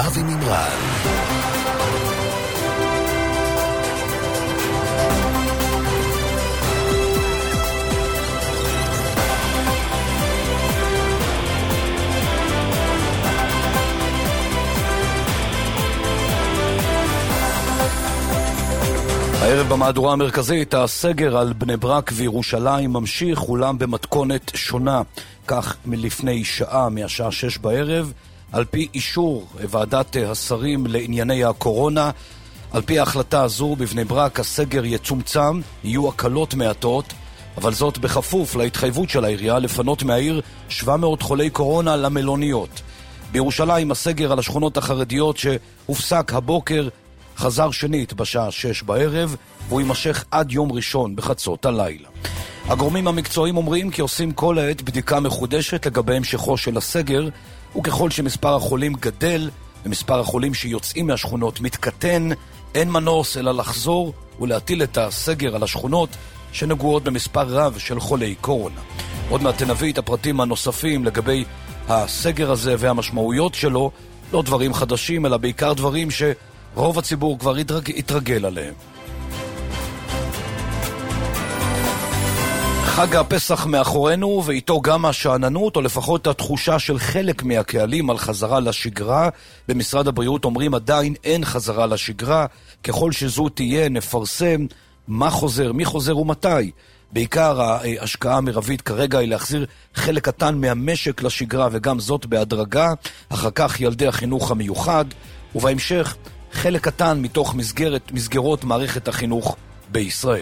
אבי מימרן. הערב במהדורה המרכזית, הסגר על בני ברק וירושלים ממשיך, אולם במתכונת שונה. כך מלפני שעה, מהשעה 6 בערב, על פי אישור ועדת השרים לענייני הקורונה, על פי ההחלטה הזו בבני ברק הסגר יצומצם, יהיו הקלות מעטות, אבל זאת בכפוף להתחייבות של העירייה לפנות מהעיר 700 חולי קורונה למלוניות. בירושלים הסגר על השכונות החרדיות שהופסק הבוקר חזר שנית בשעה 6 בערב, והוא יימשך עד יום ראשון בחצות הלילה. הגורמים המקצועיים אומרים כי עושים כל העת בדיקה מחודשת לגבי המשכו של הסגר, וככל שמספר החולים גדל ומספר החולים שיוצאים מהשכונות מתקטן, אין מנוס אלא לחזור ולהטיל את הסגר על השכונות שנגועות במספר רב של חולי קורונה. עוד מעט נביא את הפרטים הנוספים לגבי הסגר הזה והמשמעויות שלו, לא דברים חדשים אלא בעיקר דברים רוב הציבור כבר התרגל עליהם. חג הפסח מאחורינו, ואיתו גם השעננות, או לפחות התחושה של חלק מהקהלים על חזרה לשגרה. במשרד הבריאות אומרים עדיין אין חזרה לשגרה. ככל שזו תהיה, נפרסם מה חוזר, מי חוזר ומתי. בעיקר ההשקעה המרבית כרגע היא להחזיר חלק קטן מהמשק לשגרה, וגם זאת בהדרגה. אחר כך ילדי החינוך המיוחד, ובהמשך חלק קטן מתוך מסגרות מערכת החינוך בישראל.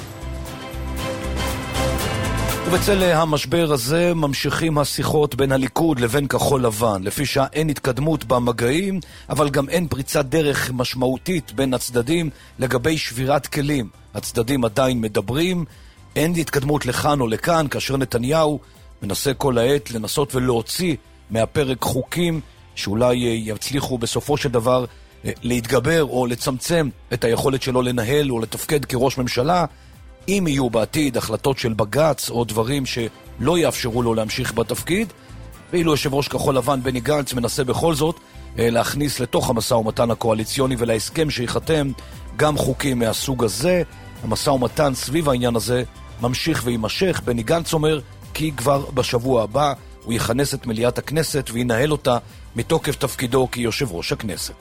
ובצל המשבר הזה ממשיכים השיחות בין הליכוד לבין כחול לבן. לפי שעה אין התקדמות במגעים, אבל גם אין פריצת דרך משמעותית בין הצדדים לגבי שבירת כלים. הצדדים עדיין מדברים, אין התקדמות לכאן או לכאן, כאשר נתניהו מנסה כל העת לנסות ולהוציא מהפרק חוקים שאולי יצליחו בסופו של דבר להתגבר או לצמצם את היכולת שלו לנהל או לתפקד כראש ממשלה, אם יהיו בעתיד החלטות של בג"ץ או דברים שלא יאפשרו לו להמשיך בתפקיד. ואילו יושב ראש כחול לבן בני גנץ מנסה בכל זאת להכניס לתוך המשא ומתן הקואליציוני ולהסכם שיחתם גם חוקים מהסוג הזה. המשא ומתן סביב העניין הזה ממשיך ויימשך. בני גנץ אומר כי כבר בשבוע הבא הוא יכנס את מליאת הכנסת וינהל אותה מתוקף תפקידו כיושב ראש הכנסת.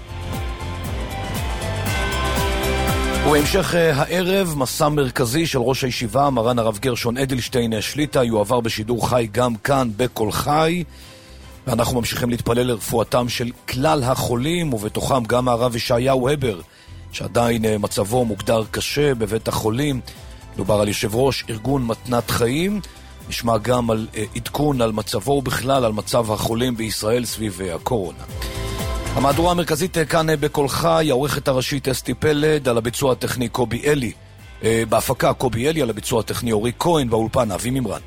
ובהמשך הערב, מסע מרכזי של ראש הישיבה, מרן הרב גרשון אדלשטיין שליטה, יועבר בשידור חי גם כאן בכל חי, ואנחנו ממשיכים להתפלל לרפואתם של כלל החולים, ובתוכם גם הרב ישעיהו הבר, שעדיין מצבו מוגדר קשה בבית החולים. דובר על יושב ראש ארגון מתנת חיים, נשמע גם על עדכון על מצבו ובכלל על מצב החולים בישראל סביב הקורונה. המהדורה המרכזית כאן בכל חי, העורכת הראשית אסתי פלד, על הביצוע הטכני קובי אלי, בהפקה קובי אלי, על הביצוע הטכני אורי כהן, באולפן אבי מימרן.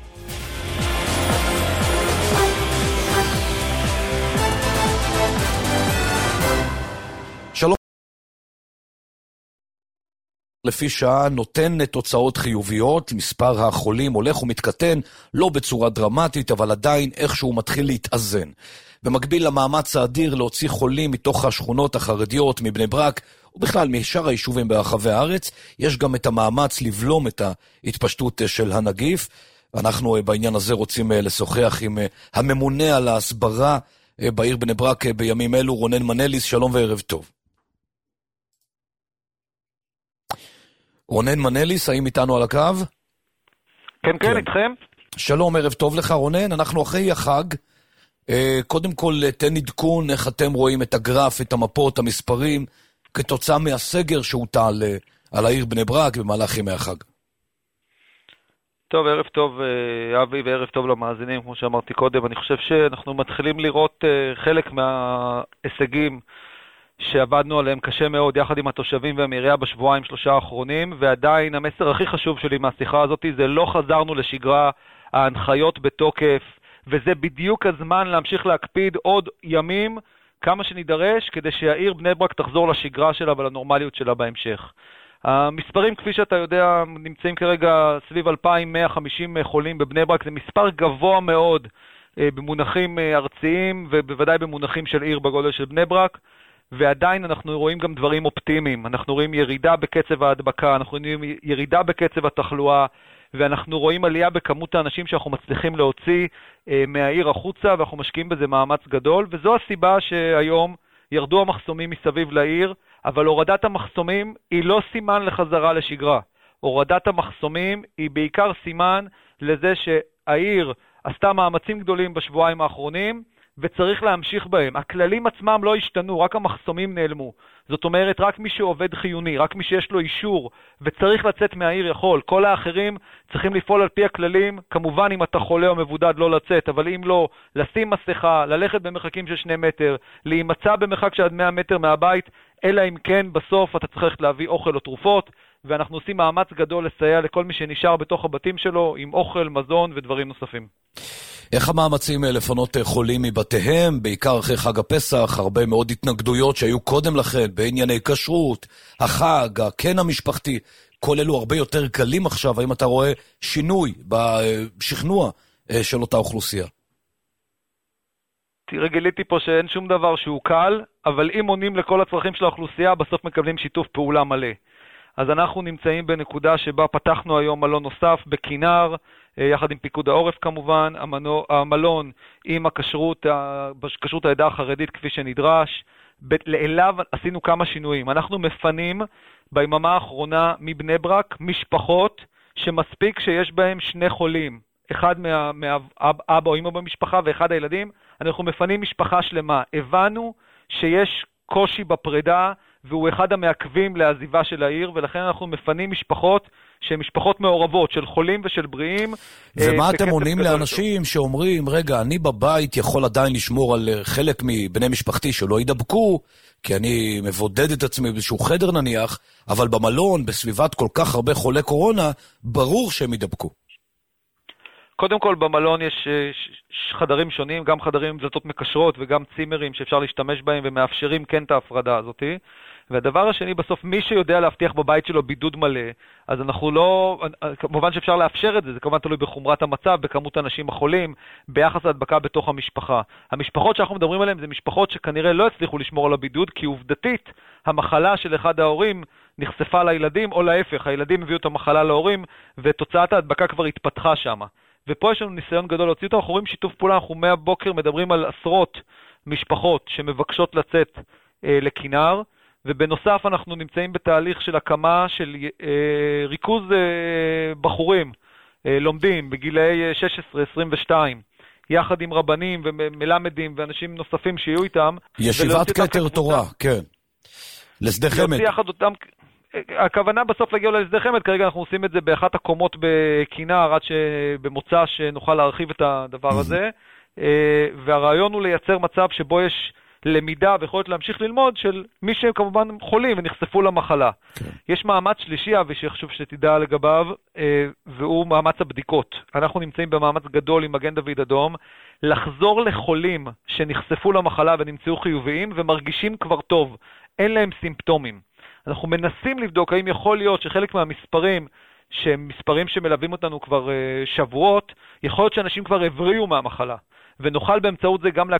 שלום. לפי שעה נותן תוצאות חיוביות, מספר החולים הולך ומתקטן, לא בצורה דרמטית, אבל עדיין איכשהו מתחיל להתאזן. במקביל למאמץ האדיר להוציא חולים מתוך השכונות החרדיות מבני ברק, ובכלל משאר היישובים ברחבי הארץ, יש גם את המאמץ לבלום את ההתפשטות של הנגיף. ואנחנו בעניין הזה רוצים לשוחח עם הממונה על ההסברה בעיר בני ברק בימים אלו, רונן מנליס. שלום וערב טוב. רונן מנליס, האם איתנו על הקו? כן, איתכם. שלום, ערב טוב לך רונן. אנחנו אחרי החג. קודם כל תן עדכון איך אתם רואים את הגרף, את המפות, המספרים, כתוצאה מהסגר שהוטל על העיר בני ברק במהלך ימי החג. טוב, ערב טוב אבי וערב טוב למאזינים, כמו שאמרתי קודם. אני חושב שאנחנו מתחילים לראות חלק מההישגים שעבדנו עליהם קשה מאוד יחד עם התושבים והעירייה בשבועיים שלושה האחרונים, ועדיין המסר הכי חשוב שלי מהשיחה הזאת זה לא חזרנו לשגרה, ההנחיות בתוקף, וזה בדיוק הזמן להמשיך להקפיד עוד ימים כמה שנידרש כדי שהעיר בני ברק תחזור לשגרה שלה ולנורמליות שלה בהמשך. המספרים כפי שאתה יודע נמצאים כרגע סביב 2,150 חולים בבני ברק, זה מספר גבוה מאוד במונחים ארציים ובוודאי במונחים של עיר בגודל של בני ברק, ועדיין אנחנו רואים גם דברים אופטימיים. אנחנו רואים ירידה בקצב ההדבקה, אנחנו רואים ירידה בקצב התחלואה, ואנחנו רואים עלייה בכמות האנשים שאנחנו מצליחים להוציא מהעיר החוצה, ואנחנו משקיעים בזה מאמץ גדול, וזו הסיבה שהיום ירדו המחסומים מסביב לעיר, אבל הורדת המחסומים היא לא סימן לחזרה לשגרה. הורדת המחסומים היא בעיקר סימן לזה שהעיר עשתה מאמצים גדולים בשבועיים האחרונים, וצריך להמשיך בהם. הכללים עצמם לא השתנו, רק המחסומים נעלמו. זאת אומרת, רק מי שעובד חיוני, רק מי שיש לו אישור וצריך לצאת מהעיר יכול. כל האחרים צריכים לפעול על פי הכללים, כמובן אם אתה חולה או מבודד לא לצאת, אבל אם לא, לשים מסכה, ללכת במרחקים של 2 מטר, להימצא במרחק של עד 100 מטר מהבית, אלא אם כן בסוף אתה צריך להביא אוכל או תרופות, ואנחנו עושים מאמץ גדול לסייע לכל מי שנשאר בתוך הבתים שלו עם אוכל, מזון ודברים נוספים. איך המאמצים לפנות חולים מבתיהם, בעיקר אחרי חג הפסח, הרבה מאוד התנגדויות שהיו קודם לכן, בענייני כשרות, החג, הקן המשפחתי, כל אלו הרבה יותר קלים עכשיו, האם אתה רואה שינוי בשכנוע של אותה אוכלוסייה? תראה, גיליתי פה שאין שום דבר שהוא קל, אבל אם עונים לכל הצרכים של האוכלוסייה, בסוף מקבלים שיתוף פעולה מלא. אז אנחנו נמצאים בנקודה שבה פתחנו היום מלון נוסף בכינר, יחד עם פיקוד העורף כמובן, המלון עם הכשרות העדה החרדית כפי שנדרש, לאליו עשינו כמה שינויים. אנחנו מפנים ביממה האחרונה מבני ברק משפחות שמספיק שיש בהם 2 חולים, אחד מהאבא או אמא במשפחה ואחד הילדים, אנחנו מפנים משפחה שלמה. הבנו שיש קושי בפרידה, והוא אחד המעכבים לעזיבה של העיר, ולכן אנחנו מפנים משפחות שהן משפחות מעורבות, של חולים ושל בריאים. ומה אתם עונים לאנשים שאומרים, רגע, אני בבית יכול עדיין לשמור על חלק מבני משפחתי שלא ידבקו, כי אני מבודד את עצמי באיזשהו חדר נניח, אבל במלון, בסביבת כל כך הרבה חולי קורונה, ברור שהם ידבקו. קודם כל, במלון יש חדרים שונים, גם חדרים עם דלתות מקשרות וגם צימרים שאפשר להשתמש בהם ומאפשרים כן את ההפרדה הזאת. והדבר השני, בסוף, מי שיודע להבטיח בבית שלו בידוד מלא, אז אנחנו לא, כמובן שאפשר לאפשר את זה, זה כמובן תלוי בחומרת המצב, בכמות האנשים החולים, ביחס להדבקה בתוך המשפחה. המשפחות שאנחנו מדברים עליהן זה משפחות שכנראה לא הצליחו לשמור על הבידוד, כי עובדתית המחלה של אחד ההורים נחשפה לילדים, או להפך, הילדים הביאו את המחלה להורים, ותוצאת ההדבקה כבר התפתחה שם. ופה יש לנו ניסיון גדול להוציא אותו, אנחנו רואים שיתוף פעולה, אנחנו מהבוקר מדברים על עשרות משפחות שמבקשות לצאת לכינר, ובנוסף אנחנו נמצאים בתהליך של הקמה של ריכוז בחורים לומדים בגילאי 16-22, יחד עם רבנים ומלמדים ואנשים נוספים שיהיו איתם. ישיבת כתר תורה, כן. לשדה חמד. להוציא יחד אותם, הכוונה בסוף להגיע לשדה חמד, כרגע אנחנו עושים את זה באחת הקומות בכינר, עד שבמוצא שנוכל להרחיב את הדבר הזה, והרעיון הוא לייצר מצב שבו יש למידה ויכולת להמשיך ללמוד של מי שהם כמובן חולים ונחשפו למחלה. יש מאמץ שלישי, אבי, שחשוב שתדע לגביו, והוא מאמץ הבדיקות. אנחנו נמצאים במאמץ גדול עם מגן דוד אדום, לחזור לחולים שנחשפו למחלה ונמצאו חיוביים ומרגישים כבר טוב, אין להם סימפטומים. אנחנו מנסים לבדוק האם יכול להיות שחלק מהמספרים, שהם מספרים שמלווים אותנו כבר שבועות, יכול להיות שאנשים כבר הבריאו מהמחלה, ונוכל באמצעות זה גם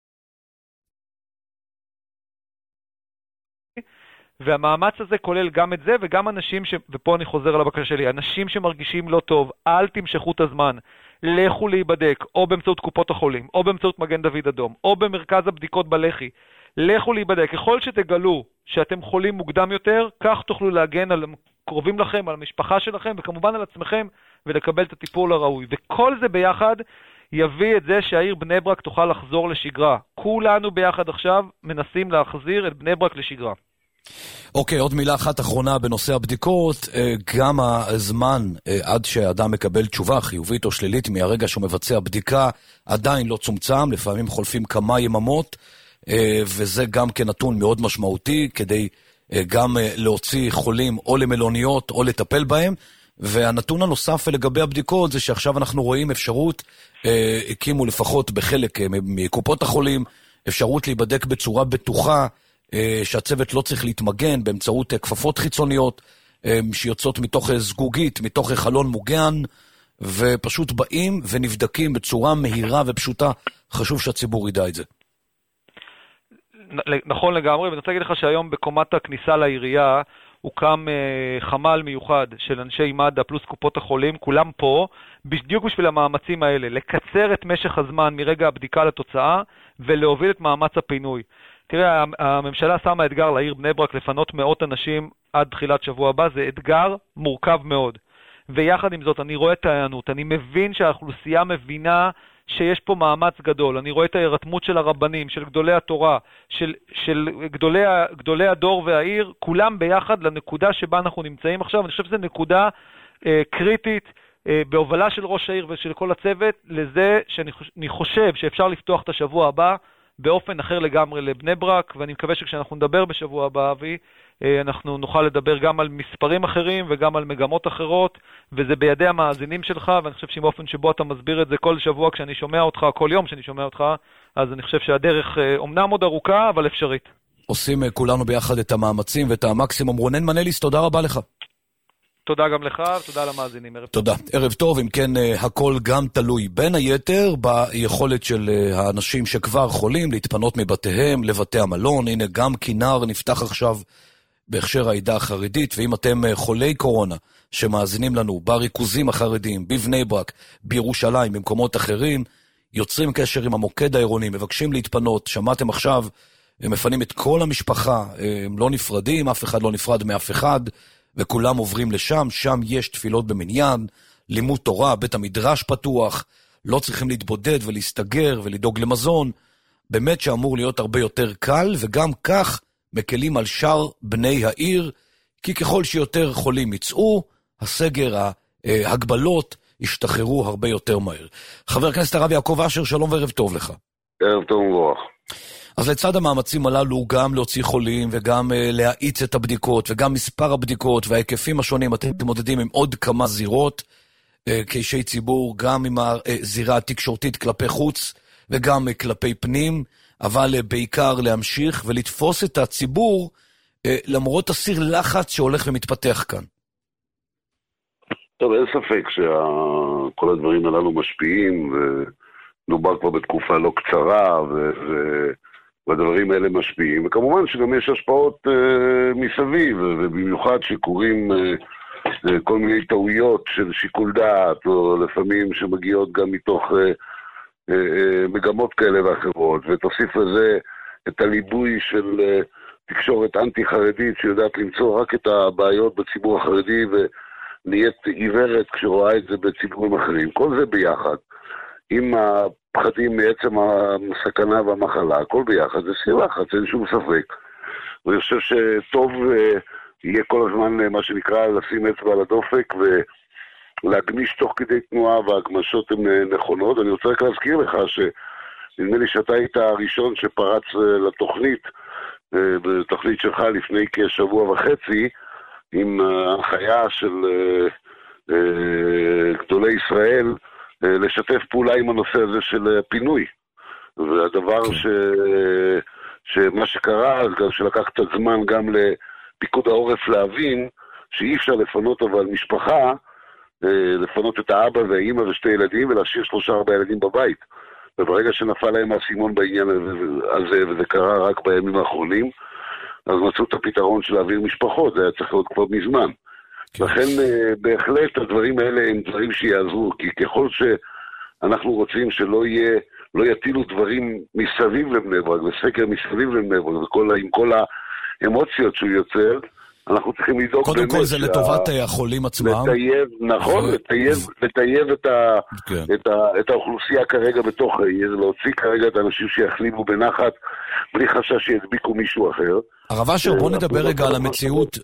והמאמץ הזה כולל גם את זה, וגם אנשים ופה אני חוזר על הבקשה שלי, אנשים שמרגישים לא טוב, אל תמשכו את הזמן, לכו להיבדק, או באמצעות קופות החולים, או באמצעות מגן דוד אדום, או במרכז הבדיקות בלח"י, לכו להיבדק. ככל שתגלו שאתם חולים מוקדם יותר, כך תוכלו להגן על קרובים לכם, על המשפחה שלכם, וכמובן על עצמכם, ולקבל את הטיפול הראוי. וכל זה ביחד יביא את זה שהעיר בני ברק תוכל לחזור לשגרה. כולנו ביחד עכשיו מנסים להחזיר את בני ברק לשגרה. אוקיי, עוד מילה אחת אחרונה בנושא הבדיקות, גם הזמן עד שהאדם מקבל תשובה חיובית או שלילית מהרגע שהוא מבצע בדיקה עדיין לא צומצם, לפעמים חולפים כמה יממות, וזה גם כן נתון מאוד משמעותי כדי גם להוציא חולים או למלוניות או לטפל בהם. והנתון הנוסף לגבי הבדיקות זה שעכשיו אנחנו רואים אפשרות, הקימו לפחות בחלק מקופות החולים, אפשרות להיבדק בצורה בטוחה, שהצוות לא צריך להתמגן באמצעות כפפות חיצוניות שיוצאות מתוך זגוגית, מתוך חלון מוגן, ופשוט באים ונבדקים בצורה מהירה ופשוטה. חשוב שהציבור ידע את זה. נכון לגמרי, ואני רוצה להגיד לך שהיום בקומת הכניסה לעירייה הוקם חמ"ל מיוחד של אנשי מד"א פלוס קופות החולים, כולם פה, בדיוק בשביל המאמצים האלה, לקצר את משך הזמן מרגע הבדיקה לתוצאה, ולהוביל את מאמץ הפינוי. תראה, הממשלה שמה אתגר לעיר בני ברק לפנות מאות אנשים עד תחילת שבוע הבא, זה אתגר מורכב מאוד. ויחד עם זאת, אני רואה את העיינות, אני מבין שהאוכלוסייה מבינה שיש פה מאמץ גדול, אני רואה את ההירתמות של הרבנים, של גדולי התורה, של גדולי הדור והעיר, כולם ביחד לנקודה שבה אנחנו נמצאים עכשיו. אני חושב שזו נקודה קריטית בהובלה של ראש העיר ושל כל הצוות, לזה שאני חושב שאפשר לפתוח את השבוע הבא באופן אחר לגמרי לבני ברק, ואני מקווה שכשאנחנו נדבר בשבוע הבא, אבי, אנחנו נוכל לדבר גם על מספרים אחרים וגם על מגמות אחרות, וזה בידי המאזינים שלך, ואני חושב שבאופן שבו אתה מסביר את זה כל שבוע כשאני שומע אותך, כל יום שאני שומע אותך, אז אני חושב שהדרך אומנם עוד ארוכה, אבל אפשרית. עושים כולנו ביחד את המאמצים ואת המקסימום. רונן מנליס, תודה רבה לך. תודה גם לך, ותודה למאזינים. ערב תודה. טוב. ערב טוב, אם כן, הכל גם תלוי בין היתר ביכולת של האנשים שכבר חולים להתפנות מבתיהם לבתי המלון. הנה, גם כינר נפתח עכשיו בהכשר העדה החרדית, ואם אתם חולי קורונה שמאזינים לנו בריכוזים החרדיים, בבני ברק, בירושלים, במקומות אחרים, יוצרים קשר עם המוקד העירוני, מבקשים להתפנות, שמעתם עכשיו, הם מפנים את כל המשפחה, הם לא נפרדים, אף אחד לא נפרד מאף אחד, וכולם עוברים לשם, שם יש תפילות במניין, לימוד תורה, בית המדרש פתוח, לא צריכים להתבודד ולהסתגר ולדאוג למזון, באמת שאמור להיות הרבה יותר קל, וגם כך מקלים על שאר בני העיר, כי ככל שיותר חולים יצאו, הסגר, ההגבלות, ישתחררו הרבה יותר מהר. חבר הכנסת הרב יעקב אשר, שלום וערב טוב לך. ערב טוב ומבורך. אז לצד המאמצים הללו, גם להוציא חולים וגם להאיץ את הבדיקות, וגם מספר הבדיקות וההיקפים השונים, אתם מתמודדים עם עוד כמה זירות, כאישי ציבור, גם עם הזירה התקשורתית כלפי חוץ, וגם כלפי פנים, אבל בעיקר להמשיך ולתפוס את הציבור, למרות הסיר לחץ שהולך ומתפתח כאן. טוב, אין ספק שכל הדברים הללו משפיעים, ונובר כבר בתקופה לא קצרה, והדברים האלה משפיעים, וכמובן שגם יש השפעות מסביב, ובמיוחד שקורים כל מיני טעויות של שיקול דעת, או לפעמים שמגיעות גם מתוך מגמות כאלה ואחרות, ותוסיף לזה את הליבוי של תקשורת אנטי-חרדית, שיודעת למצוא רק את הבעיות בציבור החרדי, ונהיית עיוורת כשרואה את זה בציבורים אחרים. כל זה ביחד, עם הפחדים מעצם הסכנה והמחלה, הכל ביחד, זה סיר לחץ, אין שום ספק. ואני חושב שטוב יהיה כל הזמן מה שנקרא לשים אצבע על הדופק ולהגמיש תוך כדי תנועה, והגמשות הן נכונות. אני רוצה רק להזכיר לך שנדמה לי שאתה היית הראשון שפרץ לתוכנית, בתוכנית שלך לפני כשבוע וחצי, עם ההנחיה של גדולי ישראל לשתף פעולה עם הנושא הזה של פינוי. והדבר שמה שקרה, גם שלקח קצת זמן גם לפיקוד העורף להבין שאי אפשר לפנות אבל משפחה, לפנות את האבא והאמא ושתי ילדים ולהשאיר 3-4 ילדים בבית. וברגע שנפל להם האסימון בעניין הזה, וזה קרה רק בימים האחרונים, אז מצאו את הפתרון של להעביר משפחות, זה היה צריך להיות כבר מזמן. לכן בהחלט הדברים האלה הם דברים שיעזרו, כי ככל שאנחנו רוצים שלא יטילו דברים מסביב לבני ברק, וסקר מסביב לבני ברק, עם כל האמוציות שהוא יוצר, אנחנו צריכים לדאוג קודם כל זה לטובת החולים עצמם. נכון, לטייב את האוכלוסייה כרגע בתוך העיר, להוציא כרגע את האנשים שיחלימו בנחת, בלי חשש שידביקו מישהו אחר. הרב אשר, בוא נדבר רגע על המציאות,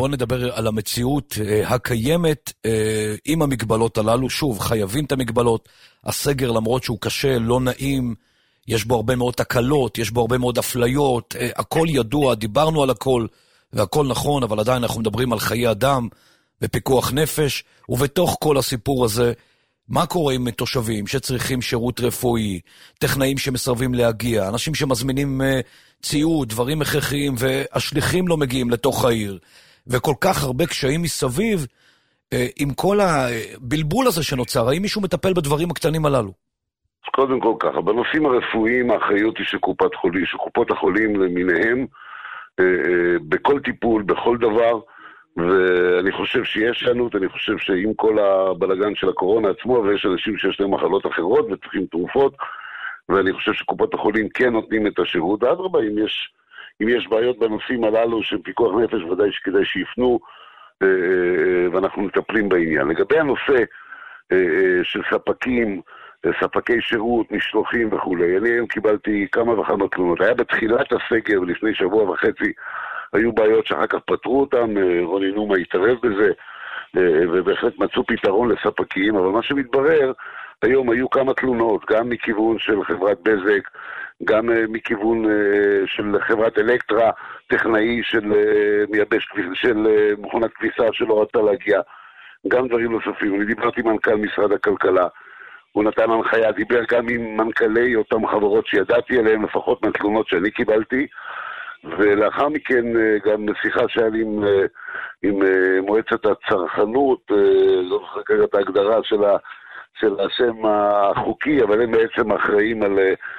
הקיימת עם המגבלות הללו. שוב, חייבים את המגבלות. הסגר, למרות שהוא קשה, לא נעים, יש בו הרבה מאוד תקלות, יש בו הרבה מאוד אפליות, הכל ידוע, דיברנו על הכל, והכל נכון, אבל עדיין אנחנו מדברים על חיי אדם ופיקוח נפש, ובתוך כל הסיפור הזה, מה קורה עם תושבים שצריכים שירות רפואי, טכנאים שמסרבים להגיע, אנשים שמזמינים ציוד, דברים הכרחיים, והשליחים לא מגיעים לתוך העיר, וכל כך הרבה קשיים מסביב, עם כל הבלבול הזה שנוצר, האם מישהו מטפל בדברים הקטנים הללו? אז קודם כל ככה, בנושאים הרפואיים האחריות היא של קופות החולים למיניהם, בכל טיפול, בכל דבר, ואני חושב שיש שענות, אני חושב שעם כל הבלגן של הקורונה עצמו, ויש אנשים שיש להם מחלות אחרות וצריכים תרופות, ואני חושב שקופות החולים כן נותנים את השירות. אדרבה, אם יש בעיות בנושאים הללו של פיקוח נפש, ודאי שכדאי שיפנו, ואנחנו מטפלים בעניין. לגבי הנושא של ספקי שירות, משלוחים וכו'. אני היום קיבלתי כמה וכמה תלונות. היה בתחילת הסגר, לפני שבוע וחצי, היו בעיות שאחר כך פתרו אותם, רוני נומה התערב בזה, ובהחלט מצאו פתרון לספקים, אבל מה שמתברר, היום היו כמה תלונות, גם מכיוון של חברת בזק, גם מכיוון של חברת אלקטרה, טכנאי של מייבש, של מכונת כביסה שלא רצה להגיע, גם דברים נוספים. אני דיברתי עם מנכ"ל משרד הכלכלה, הוא נתן הנחיה, דיבר גם עם מנכ"לי אותם חברות שידעתי עליהם, לפחות מהתלונות שאני קיבלתי, ולאחר מכן גם שיחה שהיה לי עם מועצת הצרכנות, לא זוכר כרגע את ההגדרה של השם החוקי, אבל הם בעצם אחראים על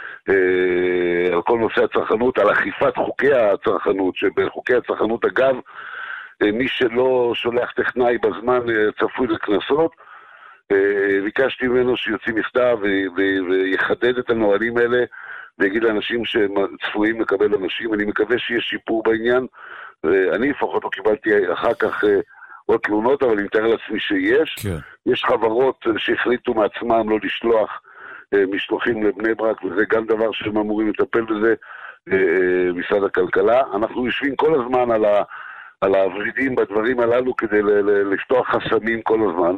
כל נושא הצרכנות, על אכיפת חוקי הצרכנות, שבחוקי הצרכנות אגב, מי שלא שולח טכנאי בזמן צפוי לקנסות, ביקשתי ממנו שיוציא מכתב ויחדד את הנהלים האלה, ויגיד לאנשים שצפויים לקבל אנשים. אני מקווה שיש שיפור בעניין, ואני לפחות לא קיבלתי אחר כך עוד תלונות, אבל אני מתאר לעצמי שיש. כן. יש חברות שהחליטו מעצמם לא לשלוח משלוחים לבני ברק, וזה גם דבר שהם אמורים לטפל בזה, משרד הכלכלה. אנחנו יושבים כל הזמן על העברידים בדברים הללו כדי לפתוח חסמים כל הזמן,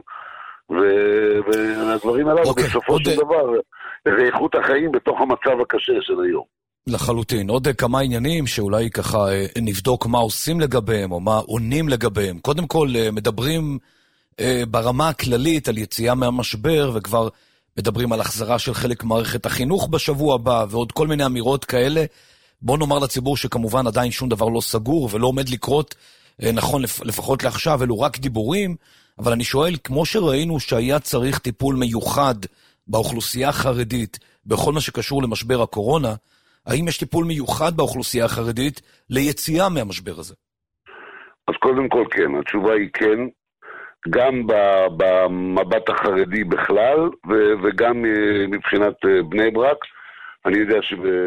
והדברים הללו בסופו של דבר זה איכות החיים בתוך המצב הקשה של היום. לחלוטין. עוד כמה עניינים שאולי ככה נבדוק מה עושים לגביהם או מה עונים לגביהם. קודם כל מדברים ברמה הכללית על יציאה מהמשבר, וכבר מדברים על החזרה של חלק מערכת החינוך בשבוע הבא ועוד כל מיני אמירות כאלה. בוא נאמר לציבור שכמובן עדיין שום דבר לא סגור ולא עומד לקרות, נכון לפחות לעכשיו, אלו רק דיבורים, אבל אני שואל, כמו שראינו שהיה צריך טיפול מיוחד באוכלוסייה החרדית בכל מה שקשור למשבר הקורונה, האם יש טיפול מיוחד באוכלוסייה החרדית ליציאה מהמשבר הזה? אז קודם כל כן, התשובה היא כן, גם במבט החרדי בכלל, וגם מבחינת בני ברק. אני יודע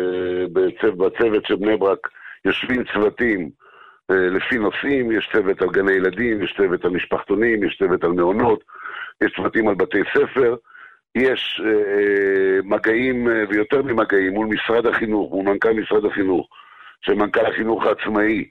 שבצוות של בני ברק יושבים צוותים לפי נושאים, יש צוות על גני ילדים, יש צוות על משפחתונים, יש צוות על מעונות, יש צוותים על בתי ספר, יש מגעים ויותר ממגעים מול משרד החינוך, מול מנכ"ל משרד החינוך, שמנכ"ל החינוך העצמאי,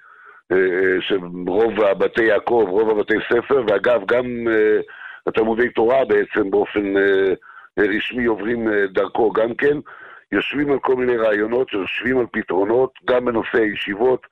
שרוב בתי יעקב, רוב הבתי ספר, ואגב גם התלמודי תורה בעצם באופן רשמי עוברים דרכו גם כן, יושבים על כל מיני רעיונות, יושבים על פתרונות, גם בנושא הישיבות,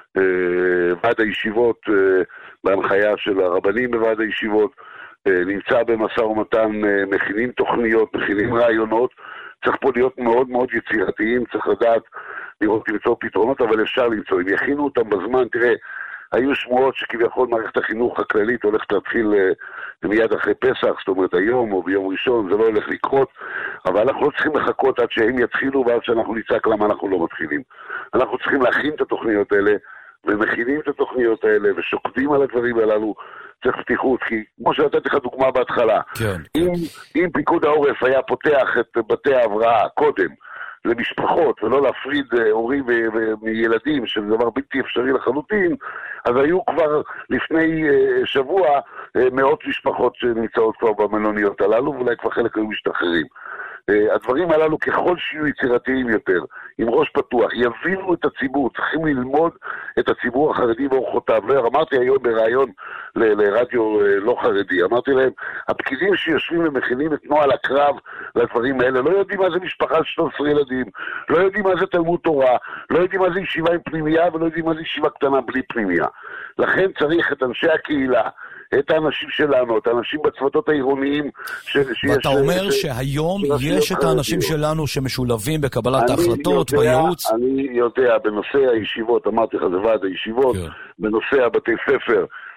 ועד הישיבות, בהנחיה של הרבנים בוועד הישיבות, נמצא במשא ומתן, מכינים תוכניות, מכינים רעיונות, צריך פה להיות מאוד מאוד יצירתיים, צריך לדעת לראות למצוא פתרונות, אבל אפשר למצוא, אם יכינו אותם בזמן, תראה, היו שמועות שכביכול מערכת החינוך הכללית הולכת להתחיל מיד אחרי פסח, זאת אומרת היום או ביום ראשון, זה לא הולך לקרות, אבל אנחנו לא צריכים לחכות עד שהם יתחילו ועד שאנחנו נצעק למה אנחנו לא מתחילים. אנחנו צריכים להכין את התוכניות האלה, ומכינים את התוכניות האלה, ושוקדים על הדברים הללו, צריך פתיחות, כי כמו שנתתי לך דוגמה בהתחלה, כן. אם פיקוד העורף היה פותח את בתי ההבראה קודם, למשפחות, ולא להפריד הורים וילדים, שזה דבר בלתי אפשרי לחלוטין, אז היו כבר לפני שבוע מאות משפחות שנמצאות כבר במלוניות הללו, ואולי כבר חלק היו משתחררים. הדברים הללו ככל שיהיו יצירתיים יותר, עם ראש פתוח, יבינו את הציבור, צריכים ללמוד את הציבור החרדי ואורחותיו. אמרתי היום ברעיון לרדיו לא חרדי, אמרתי להם, הפקידים שיושבים ומכינים את נוהל הקרב לדברים האלה, לא יודעים מה זה משפחה של 13 ילדים, לא יודעים מה זה תלמוד תורה, לא יודעים מה זה ישיבה עם פנימייה, ולא יודעים מה זה ישיבה קטנה בלי פנימייה. לכן צריך את אנשי הקהילה, את האנשים שלנו, את האנשים בצוותות העירוניים. ואתה אומר שהיום יש את האנשים שלנו שמשולבים בקבלת ההחלטות, בייעוץ? אני יודע, בנושא הישיבות, אמרתי לך, זה ועד הישיבות, בנושא הבתי ספר,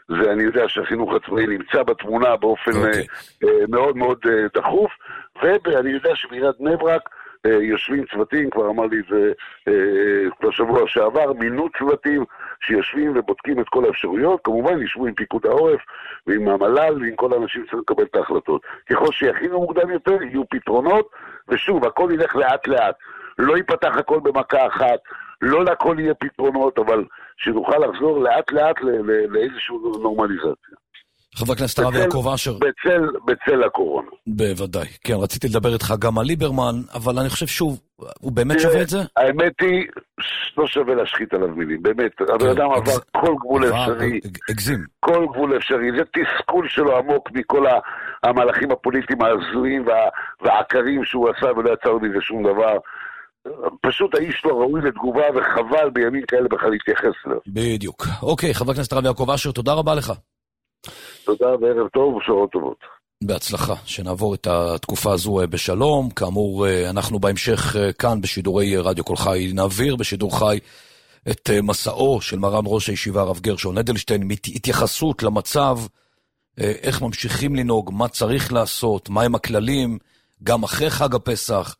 אני יודע שהחינוך הצבאי נמצא בתמונה באופן מאוד מאוד דחוף, ואני יודע שבעיריית בני ברק יושבים צוותים, כבר אמר לי זה כבר שבוע שעבר, מינו צוותים שיושבים ובודקים את כל האפשרויות, כמובן ישבו עם פיקוד העורף ועם המל"ל ועם כל האנשים שצריכים לקבל את ההחלטות. ככל שיכינו מוקדם יותר, יהיו פתרונות, ושוב, הכל ילך לאט לאט. לא ייפתח הכל במכה אחת, לא לכל יהיה פתרונות, אבל שנוכל לחזור לאט לאט לאיזושהי נורמליזציה. חבר הכנסת הרב יעקב אשר. בצל הקורונה. בוודאי. כן, רציתי לדבר איתך גם על ליברמן, אבל אני חושב שוב, הוא באמת שווה את זה? האמת היא, לא שווה להשחית עליו מילים, באמת. הבן אדם עבר כל גבול אפשרי. הגזים. כל גבול אפשרי. זה תסכול שלו עמוק מכל המהלכים הפוליטיים ההזויים והעקרים שהוא עשה, ולא יצר מזה שום דבר. פשוט האיש לא ראוי לתגובה, וחבל בימים כאלה בכלל להתייחס אליו. בדיוק. אוקיי, חבר הכנסת הרב יעקב אשר, תודה רבה לך. תודה וערב טוב ושעות טובות. בהצלחה, שנעבור את התקופה הזו בשלום. כאמור, אנחנו בהמשך כאן בשידורי רדיו כל חי נעביר בשידור חי את מסעו של מרן ראש הישיבה הרב גרשון אדלשטיין, התייחסות למצב, איך ממשיכים לנהוג, מה צריך לעשות, מהם הכללים, גם אחרי חג הפסח,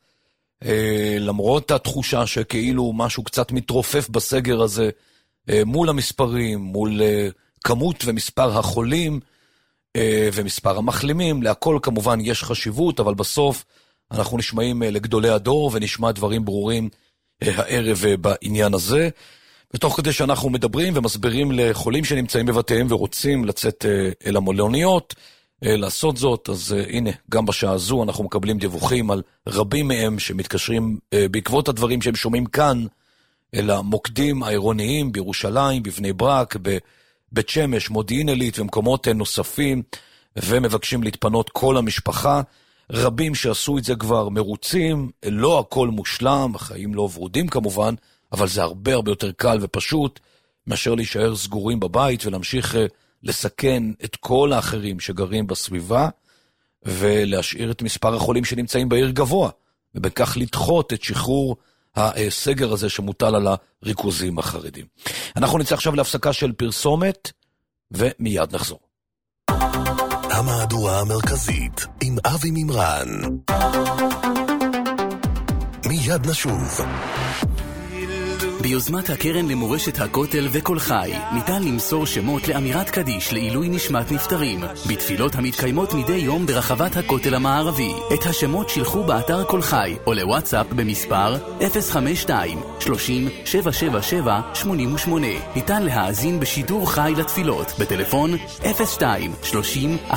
למרות התחושה שכאילו משהו קצת מתרופף בסגר הזה, מול המספרים, מול כמות ומספר החולים ומספר המחלימים, להכל כמובן יש חשיבות, אבל בסוף אנחנו נשמעים לגדולי הדור ונשמע דברים ברורים הערב בעניין הזה. ותוך כדי שאנחנו מדברים ומסבירים לחולים שנמצאים בבתיהם ורוצים לצאת אל המלוניות, לעשות זאת, אז הנה, גם בשעה הזו אנחנו מקבלים דיווחים על רבים מהם שמתקשרים בעקבות הדברים שהם שומעים כאן, אל המוקדים העירוניים בירושלים, בבני ברק, בבית שמש, מודיעין עילית ומקומות נוספים, ומבקשים להתפנות כל המשפחה. רבים שעשו את זה כבר מרוצים, לא הכל מושלם, החיים לא ורודים כמובן, אבל זה הרבה הרבה יותר קל ופשוט, מאשר להישאר סגורים בבית ולהמשיך לסכן את כל האחרים שגרים בסביבה, ולהשאיר את מספר החולים שנמצאים בעיר גבוה, ובכך לדחות את שחרור הסגר הזה שמוטל על הריכוזים החרדים. אנחנו נצא עכשיו להפסקה של פרסומת, ומיד נחזור. המהדורה המרכזית עם אבי מימרן. מיד נשוב. ביוזמת הקרן למורשת הכותל וכל חי ניתן למסור שמות לאמירת קדיש לעילוי נשמת נפטרים בתפילות המתקיימות מדי יום ברחבת הכותל המערבי. את השמות שילחו באתר כל חי או לוואטסאפ במספר 052-30-777-88. ניתן להאזין בשידור חי לתפילות בטלפון 02-30-111-33,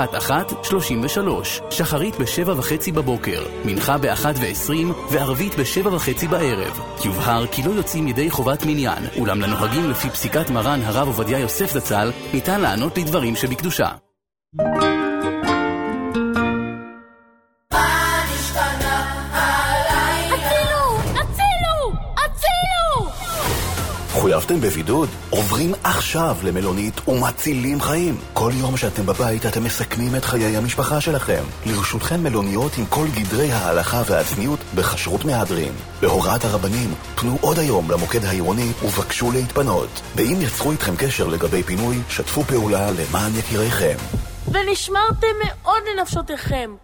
שחרית ב-7:30 בבוקר, מנחה ב-1:20 וערבית ב-7:30 בערב. יובהר כי לא יוצאים ידי חובת מניין, אולם לנוהגים לפי פסיקת מרן הרב עובדיה יוסף זצ"ל ניתן לענות לדברים שבקדושה. חויבתם בבידוד? עוברים עכשיו למלונית ומצילים חיים. כל יום שאתם בבית אתם מסכנים את חיי המשפחה שלכם. לרשותכם מלוניות עם כל גדרי ההלכה והצניעות בכשרות מהדרין. בהוראת הרבנים, פנו עוד היום למוקד העירוני ובקשו להתפנות. ואם יצרו איתכם קשר לגבי פינוי, שתפו פעולה למען יקיריכם. ונשמרתם מאוד לנפשותיכם.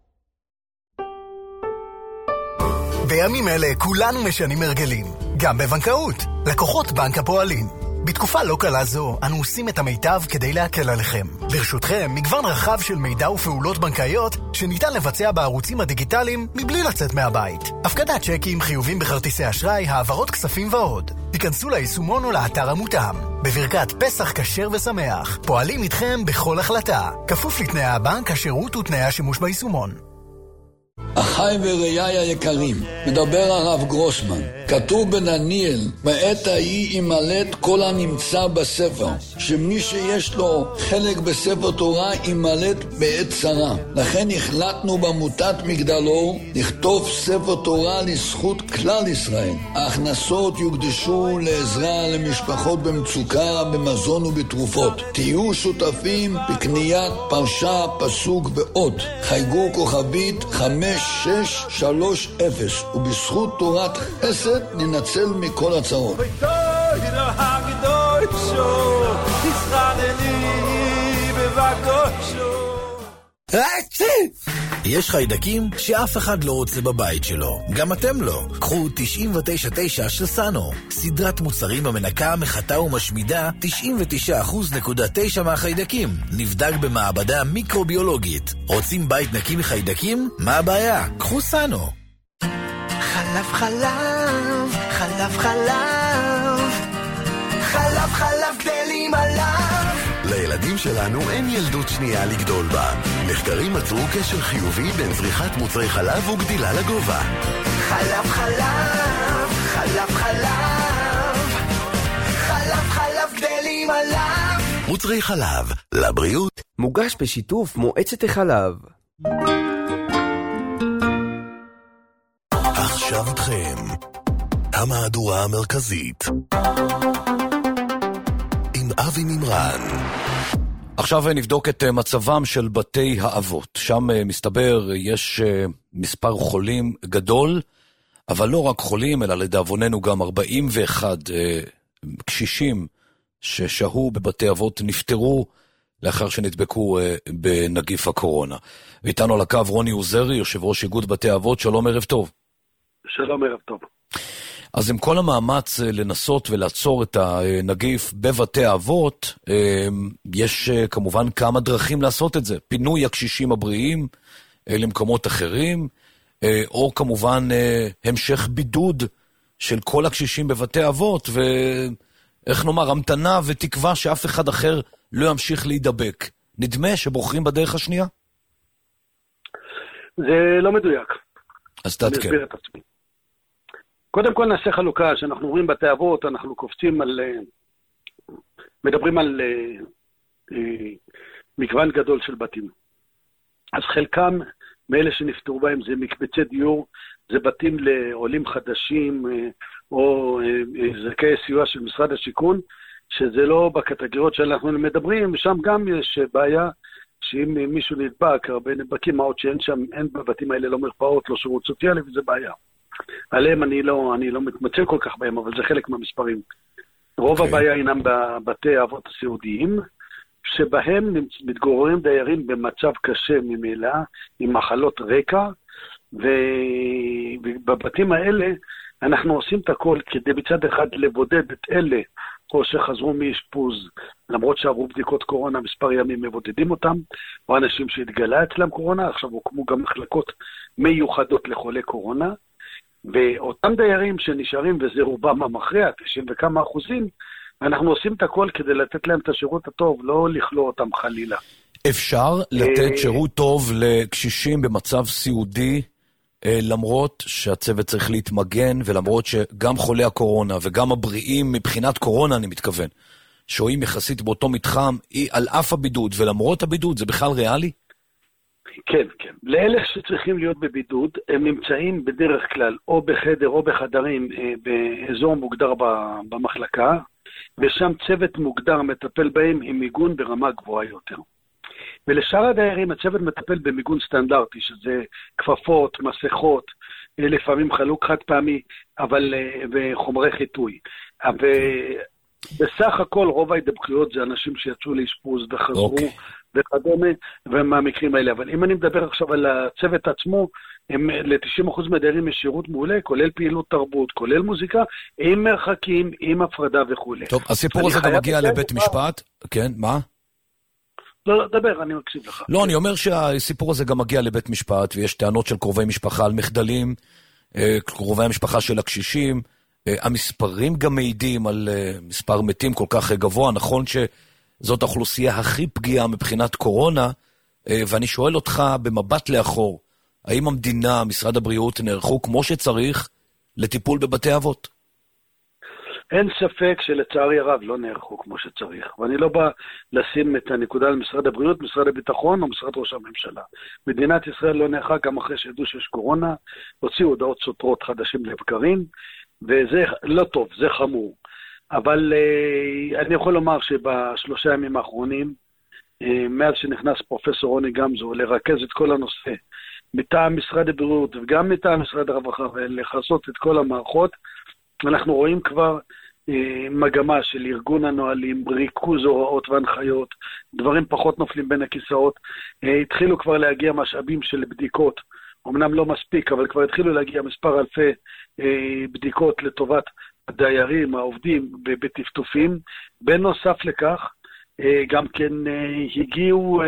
בימים אלה כולנו משנים הרגלים, גם בבנקאות. לקוחות בנק הפועלים. בתקופה לא קלה זו, אנו עושים את המיטב כדי להקל עליכם. לרשותכם, מגוון רחב של מידע ופעולות בנקאיות שניתן לבצע בערוצים הדיגיטליים מבלי לצאת מהבית. הפקדת צ'קים, חיובים בכרטיסי אשראי, העברות כספים ועוד. תיכנסו ליישומון או לאתר המותאם. בברכת פסח כשר ושמח. פועלים איתכם בכל החלטה. כפוף לתנאי הבנק, השירות ותנאי השימוש ביישומון. אחי וראיי היקרים, מדבר הרב גרוסמן. כתוב בדניאל, בעת ההיא ימלט כל הנמצא בספר, שמי שיש לו חלק בספר תורה ימלט בעת צרה. לכן החלטנו בעמותת מגדלור לכתוב ספר תורה לזכות כלל ישראל. ההכנסות יוקדשו לעזרה למשפחות במצוקה, במזון ובתרופות. תהיו שותפים בקניית פרשה, פסוק ועוד. חייגו כוכבית 5630, ובזכות תורת חסד ננצל מכל הצרות. יש חיידקים שאף אחד לא רוצה בבית שלו, גם אתם לא. קחו 99.9 של סאנו, סדרת מוצרים המנקה, מחטא ומשמידה 99.9% מהחיידקים. נבדק במעבדה מיקרוביולוגית. רוצים בית נקי מחיידקים? מה הבעיה? קחו סאנו. חלב חלב, חלב חלב, חלב חלב גדלים עליו. לילדים שלנו אין ילדות שנייה לגדול בה. מחקרים מצאו קשר חיובי בין צריכת מוצרי חלב וגדילה לגובה. חלב חלב, חלב חלב, חלב חלב גדלים עליו. מוצרי חלב, לבריאות. מוגש בשיתוף מועצת החלב. עכשיו איתכם, המהדורה המרכזית. עם אבי מימרן. עכשיו נבדוק את מצבם של בתי האבות. שם מסתבר יש מספר חולים גדול, אבל לא רק חולים, אלא לדאבוננו גם 41 קשישים ששהו בבתי אבות נפטרו לאחר שנדבקו בנגיף הקורונה. ואיתנו על הקו רוני עוזרי, יושב ראש איגוד בתי אבות. שלום, ערב טוב. שלום, ערב טוב. אז עם כל המאמץ לנסות ולעצור את הנגיף בבתי האבות, יש כמובן כמה דרכים לעשות את זה. פינוי הקשישים הבריאים למקומות אחרים, או כמובן המשך בידוד של כל הקשישים בבתי אבות, ואיך נאמר, המתנה ותקווה שאף אחד אחר לא ימשיך להידבק. נדמה שבוחרים בדרך השנייה? זה לא מדויק. אז תעדכן. אני אסביר את עצמי. קודם כל נעשה חלוקה, שאנחנו רואים בתי אבות, אנחנו קופצים על, מדברים על מגוון גדול של בתים. אז חלקם, מאלה שנפטרו בהם, זה מקבצי דיור, זה בתים לעולים חדשים, או זכאי סיוע של משרד השיכון, שזה לא בקטגוריות שאנחנו מדברים, ושם גם יש בעיה, שאם מישהו נדבק, הרבה נדבקים, מה עוד שאין שם, אין בבתים האלה לא מרפאות, לא שירות סוציאלי, וזה בעיה. עליהם אני לא מתמצא כל כך בהם, אבל זה חלק מהמספרים. רוב הבעיה אינם בבתי האבות הסיעודיים, שבהם מתגוררים דיירים במצב קשה ממילא, עם מחלות רקע, ובבתים האלה אנחנו עושים את הכל כדי מצד אחד לבודד את אלה, או שחזרו מאשפוז, למרות שעברו בדיקות קורונה, מספר ימים מבודדים אותם, או אנשים שהתגלה אצלם קורונה, עכשיו הוקמו גם מחלקות מיוחדות לחולי קורונה, ואותם דיירים שנשארים, וזה רובם המכריע, 90 וכמה אחוזים, אנחנו עושים את הכל כדי לתת להם את השירות הטוב, לא לכלוא אותם חלילה. אפשר לתת שירות טוב לקשישים במצב סיעודי, למרות שהצוות צריך להתמגן, ולמרות שגם חולי הקורונה וגם הבריאים מבחינת קורונה, אני מתכוון, שוהים יחסית באותו מתחם, על אף הבידוד, ולמרות הבידוד, זה בכלל ריאלי? כן, כן. לאלה שצריכים להיות בבידוד, הם נמצאים בדרך כלל או בחדר או בחדרים באזור מוגדר במחלקה, ושם צוות מוגדר מטפל בהם עם מיגון ברמה גבוהה יותר. ולשאר הדיירים הצוות מטפל במיגון סטנדרטי, שזה כפפות, מסכות, לפעמים חלוק חד פעמי, אבל וחומרי חיטוי. ובסך הכל רוב ההידבקויות זה אנשים שיצאו לאשפוז וחזרו וכדומה, ומהמקרים האלה. אבל אם אני מדבר עכשיו על הצוות עצמו, ל-90% מהדיירים יש שירות מעולה, כולל פעילות תרבות, כולל מוזיקה, עם מרחקים, עם הפרדה וכו'. טוב, הסיפור הזה גם מגיע לבית משפט? כן, מה? לא, דבר, אני מקשיב לך. לא, אני אומר שהסיפור הזה גם מגיע לבית משפט, ויש טענות של קרובי משפחה על מחדלים, קרובי המשפחה של הקשישים, המספרים גם מעידים על מספר מתים כל כך גבוה, נכון שזאת האוכלוסייה הכי פגיעה מבחינת קורונה, ואני שואל אותך במבט לאחור, האם המדינה, משרד הבריאות, נערכו כמו שצריך לטיפול בבתי אבות? אין ספק שלצערי הרב לא נערכו כמו שצריך, ואני לא בא לשים את הנקודה על משרד הבריאות, משרד הביטחון או משרד ראש הממשלה. מדינת ישראל לא נערכה גם אחרי שידעו שיש קורונה, הוציאו הודעות סותרות חדשים לבקרים, וזה לא טוב, זה חמור. אבל אני יכול לומר שבשלושה ימים האחרונים, מאז שנכנס פרופסור רוני גמזו לרכז את כל הנושא, מטעם משרד הבריאות וגם מטעם משרד הרווחה, ולחסות את כל המערכות, אנחנו רואים כבר מגמה של ארגון הנועלים, ריכוז הוראות והנחיות, דברים פחות נופלים בין הכיסאות, התחילו כבר להגיע משאבים של בדיקות, אמנם לא מספיק, אבל כבר התחילו להגיע מספר אלפי בדיקות לטובת הדיירים, העובדים בטפטופים. בנוסף לכך, גם כן הגיעו,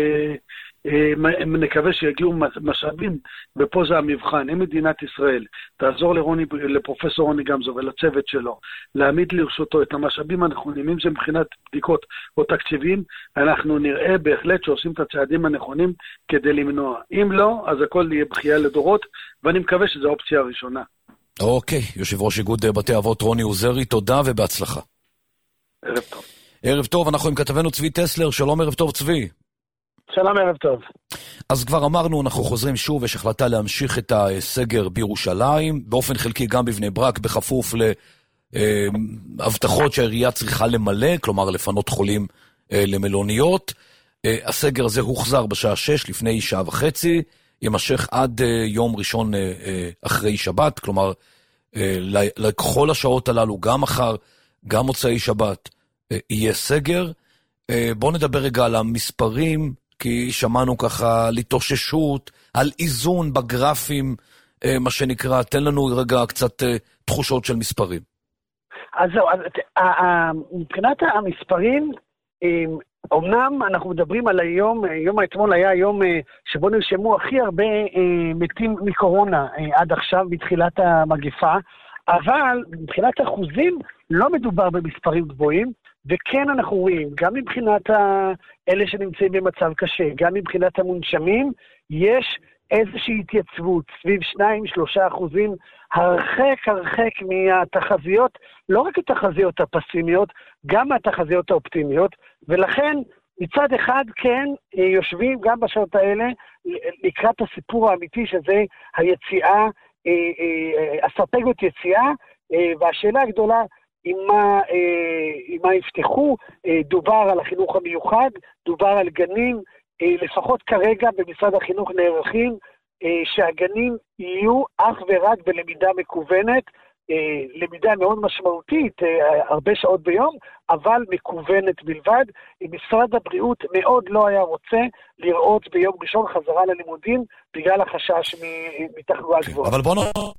נקווה שיגיעו משאבים, ופה זה המבחן. אם מדינת ישראל תעזור לפרופסור רוני גמזו ולצוות שלו, להעמיד לרשותו את המשאבים הנכונים, אם זה מבחינת בדיקות או תקציבים, אנחנו נראה בהחלט שעושים את הצעדים הנכונים כדי למנוע. אם לא, אז הכל יהיה בכייה לדורות, ואני מקווה שזו האופציה הראשונה. אוקיי, יושב ראש איגוד בתי אבות רוני עוזרי, תודה ובהצלחה. ערב טוב. ערב טוב, אנחנו עם כתבנו צבי טסלר, שלום ערב טוב צבי. שלום ערב טוב. אז כבר אמרנו, אנחנו חוזרים שוב, יש החלטה להמשיך את הסגר בירושלים, באופן חלקי גם בבני ברק, בכפוף להבטחות שהעירייה צריכה למלא, כלומר לפנות חולים למלוניות. הסגר הזה הוחזר בשעה 6 לפני שעה וחצי, יימשך עד יום ראשון אחרי שבת, כלומר לכל השעות הללו, גם מחר, גם מוצאי שבת, יהיה סגר. בואו נדבר רגע על המספרים, כי שמענו ככה על התאוששות, על איזון בגרפים, מה שנקרא, תן לנו רגע קצת תחושות של מספרים. אז זהו, מבחינת המספרים, אמנם אנחנו מדברים על היום, יום האתמול היה היום שבו נרשמו הכי הרבה מתים מקורונה עד עכשיו בתחילת המגפה, אבל מבחינת אחוזים לא מדובר במספרים גבוהים, וכן אנחנו רואים, גם מבחינת אלה שנמצאים במצב קשה, גם מבחינת המונשמים, יש איזושהי התייצבות, סביב 2-3%, הרחק מהתחזיות, לא רק התחזיות הפסימיות, גם מהתחזיות האופטימיות, ולכן מצד אחד כן יושבים גם בשעות האלה לקראת הסיפור האמיתי שזה היציאה, אסטרטגיות יציאה, והשאלה הגדולה, עם מה יפתחו, דובר על החינוך המיוחד, דובר על גנים, לפחות כרגע במשרד החינוך נערכים, שהגנים יהיו אך ורק בלמידה מקוונת, למידה מאוד משמעותית, הרבה שעות ביום, אבל מקוונת בלבד. משרד הבריאות מאוד לא היה רוצה לראות ביום ראשון חזרה ללימודים, בגלל החשש מתחלואה גבוהה. אבל בוא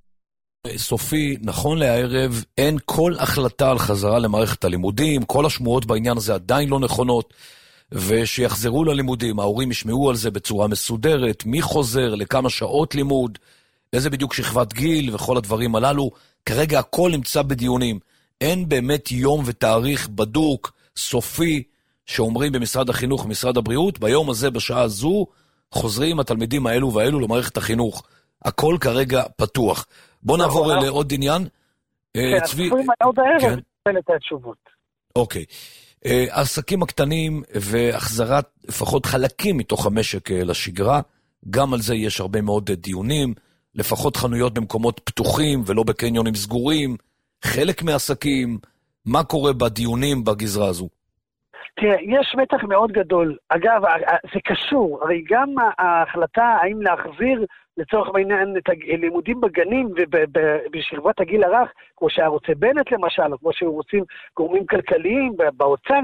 סופי, נכון לערב, אין כל החלטה על חזרה למערכת הלימודים, כל השמועות בעניין הזה עדיין לא נכונות, ושיחזרו ללימודים, ההורים ישמעו על זה בצורה מסודרת, מי חוזר, לכמה שעות לימוד, איזה בדיוק שכבת גיל וכל הדברים הללו. כרגע הכל נמצא בדיונים, אין באמת יום ותאריך בדוק, סופי, שאומרים במשרד החינוך ומשרד הבריאות, ביום הזה, בשעה הזו, חוזרים התלמידים האלו והאלו למערכת החינוך. הכל כרגע פתוח. בוא נעבור לעוד עניין. צבי, עוד הערב נקבל את התשובות. אוקיי. העסקים הקטנים והחזרת לפחות חלקים מתוך המשק לשגרה, גם על זה יש הרבה מאוד דיונים, לפחות חנויות במקומות פתוחים ולא בקניונים סגורים, חלק מהעסקים, מה קורה בדיונים בגזרה הזו? תראה, יש מתח מאוד גדול. אגב, זה קשור, הרי גם ההחלטה האם להחזיר לצורך בעניין את הלימודים בגנים ובשכבת הגיל הרך, כמו שהיה רוצה בנט למשל, או כמו שרוצים גורמים כלכליים באוצר,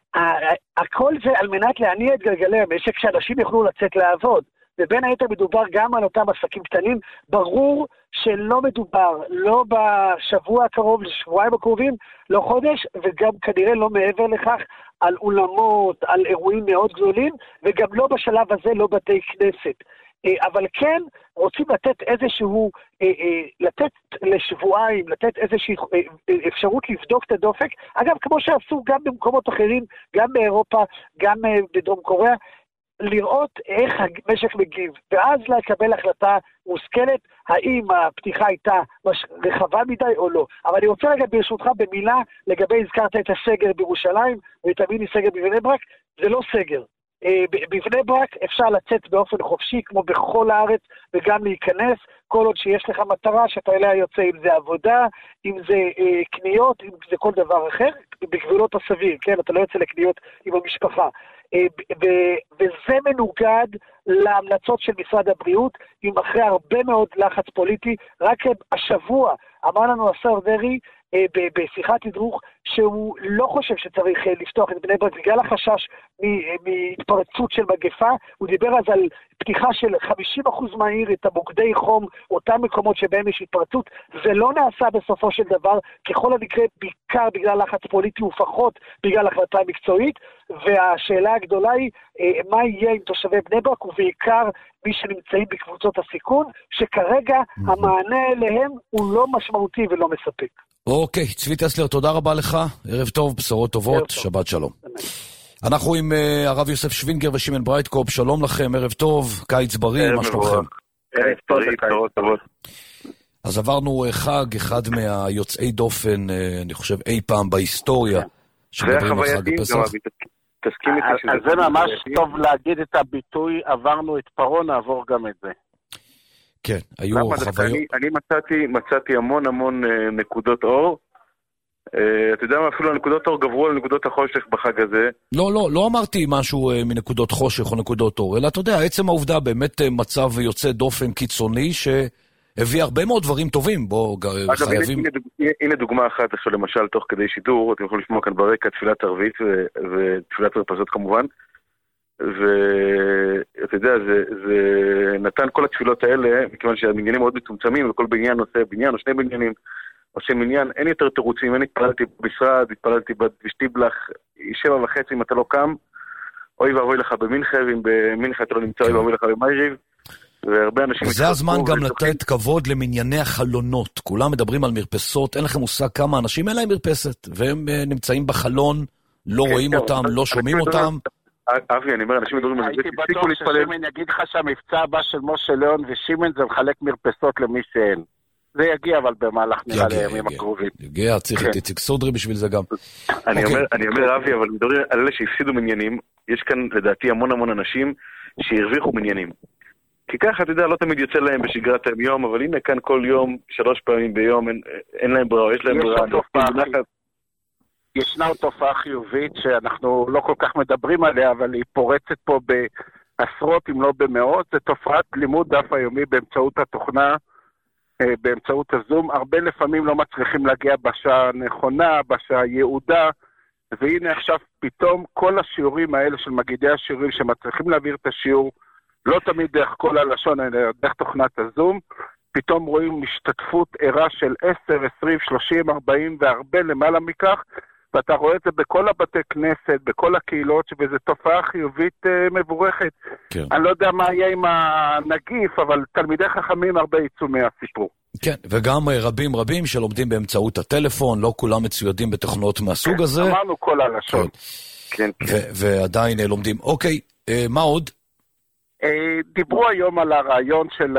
הכל זה על מנת להניע את גלגלי המשק שאנשים יוכלו לצאת לעבוד. ובין היתר מדובר גם על אותם עסקים קטנים. ברור שלא מדובר, לא בשבוע הקרוב, לשבועיים הקרובים, לא חודש, וגם כנראה לא מעבר לכך, על אולמות, על אירועים מאוד גדולים, וגם לא בשלב הזה, לא בתי כנסת. אבל כן רוצים לתת איזשהו, לתת לשבועיים, לתת איזושהי אפשרות לבדוק את הדופק. אגב, כמו שעשו גם במקומות אחרים, גם באירופה, גם בדרום קוריאה, לראות איך המשק מגיב, ואז לקבל החלטה מושכלת, האם הפתיחה הייתה רחבה מדי או לא. אבל אני רוצה רגע ברשותך במילה, לגבי הזכרת את הסגר בירושלים, ותמיד סגר בבני ברק, זה לא סגר. בבני ברק אפשר לצאת באופן חופשי, כמו בכל הארץ, וגם להיכנס, כל עוד שיש לך מטרה שאתה אליה יוצא, אם זה עבודה, אם זה קניות, אם זה כל דבר אחר, בגבולות הסביר, כן? אתה לא יוצא לקניות עם המשפחה. וזה מנוגד להמלצות של משרד הבריאות, עם אחרי הרבה מאוד לחץ פוליטי. רק השבוע אמר לנו השר דרעי בשיחת תדרוך שהוא לא חושב שצריך לפתוח את בני ברק בגלל החשש מהתפרצות של מגפה. הוא דיבר אז על פתיחה של 50% מהעיר, את המוקדי חום, אותם מקומות שבהם יש התפרצות. זה לא נעשה בסופו של דבר, ככל הנקרא בעיקר בגלל לחץ פוליטי ופחות בגלל החלטה מקצועית, והשאלה הגדולה היא מה יהיה עם תושבי בני ברק, ובעיקר מי שנמצאים בקבוצות הסיכון, שכרגע המענה אליהם הוא לא משמעותי ולא מספק. אוקיי, צבי טסלר, תודה רבה לך, ערב טוב, בשורות טובות, שבת שלום. אנחנו עם הרב יוסף שווינגר ושימן ברייטקופ, שלום לכם, ערב טוב, קיץ בריא, מה שלומכם? ערב בריא, בשורות טובות. אז עברנו חג, אחד מהיוצאי דופן, אני חושב אי פעם בהיסטוריה, שמדברים על חג הפסח. אז זה ממש טוב להגיד את הביטוי, עברנו את פרעה, נעבור גם את זה. כן, היו חוויות. אני מצאתי המון נקודות אור. אתה יודע מה, אפילו הנקודות אור גברו על נקודות החושך בחג הזה. לא אמרתי משהו מנקודות חושך או נקודות אור, אלא אתה יודע, עצם העובדה באמת מצב יוצא דופן קיצוני שהביא הרבה מאוד דברים טובים. בוא, חייבים... הנה דוגמה אחת, עכשיו למשל, תוך כדי שידור, אתם יכולים לשמוע כאן ברקע תפילת ערבית ותפילת הרפזות כמובן. ואתה יודע, זה נתן כל התפילות האלה, מכיוון שהמניינים מאוד מצומצמים, וכל בניין עושה בניין או שני בניינים עושה מניין, אין יותר תירוצים, אין התפללתי במשרד, התפללתי בשטיבלח, 7:30 אם אתה לא קם, אוי ואבוי לך במנחה, ואם במנחה אתה לא נמצא, אוי ואבוי לך במייריב, והרבה אנשים... זה הזמן גם לתת כבוד למנייני החלונות, כולם מדברים על מרפסות, אין לכם מושג כמה אנשים, אין להם מרפסת, והם נמצאים בחלון, לא רואים אותם, לא שומעים אותם. אבי, אני אומר, אנשים מדברים על זה, הייתי בטוח ששימן יגיד לך שהמבצע הבא של משה ליאון ושימן זה מחלק מרפסות למי שאין. זה יגיע אבל במהלך נראה לימים הקרובים. יגיע, צריך את איציק סודרי בשביל זה גם. אני אומר, אבי, אבל מדברים על אלה שהפסידו מניינים, יש כאן לדעתי המון אנשים שהרוויחו מניינים. כי ככה, אתה יודע, לא תמיד יוצא להם בשגרת היום, אבל הנה כאן כל יום, 3 פעמים ביום, אין להם ברירה, יש להם ברירה. ישנה תופעה חיובית שאנחנו לא כל כך מדברים עליה, אבל היא פורצת פה בעשרות אם לא במאות. זה תופעת לימוד דף היומי באמצעות התוכנה, באמצעות הזום. הרבה לפעמים לא מצליחים להגיע בשעה נכונה, בשעה יעודה, והנה עכשיו פתאום כל השיעורים האלה של מגידי השיעורים שמצליחים להעביר את השיעור, לא תמיד דרך כל הלשון, אלא דרך תוכנת הזום, פתאום רואים השתתפות ערה של 10, 20, 30, 40 והרבה למעלה מכך, ואתה רואה את זה בכל הבתי כנסת, בכל הקהילות, וזו תופעה חיובית מבורכת. כן. אני לא יודע מה יהיה עם הנגיף, אבל תלמידי חכמים הרבה יצאו מהסיפור. כן, וגם רבים שלומדים באמצעות הטלפון, לא כולם מצוידים בתוכנות מהסוג כן, הזה. אמרנו כל הלשון. כן. ועדיין לומדים. אוקיי, מה עוד? דיברו היום על הרעיון של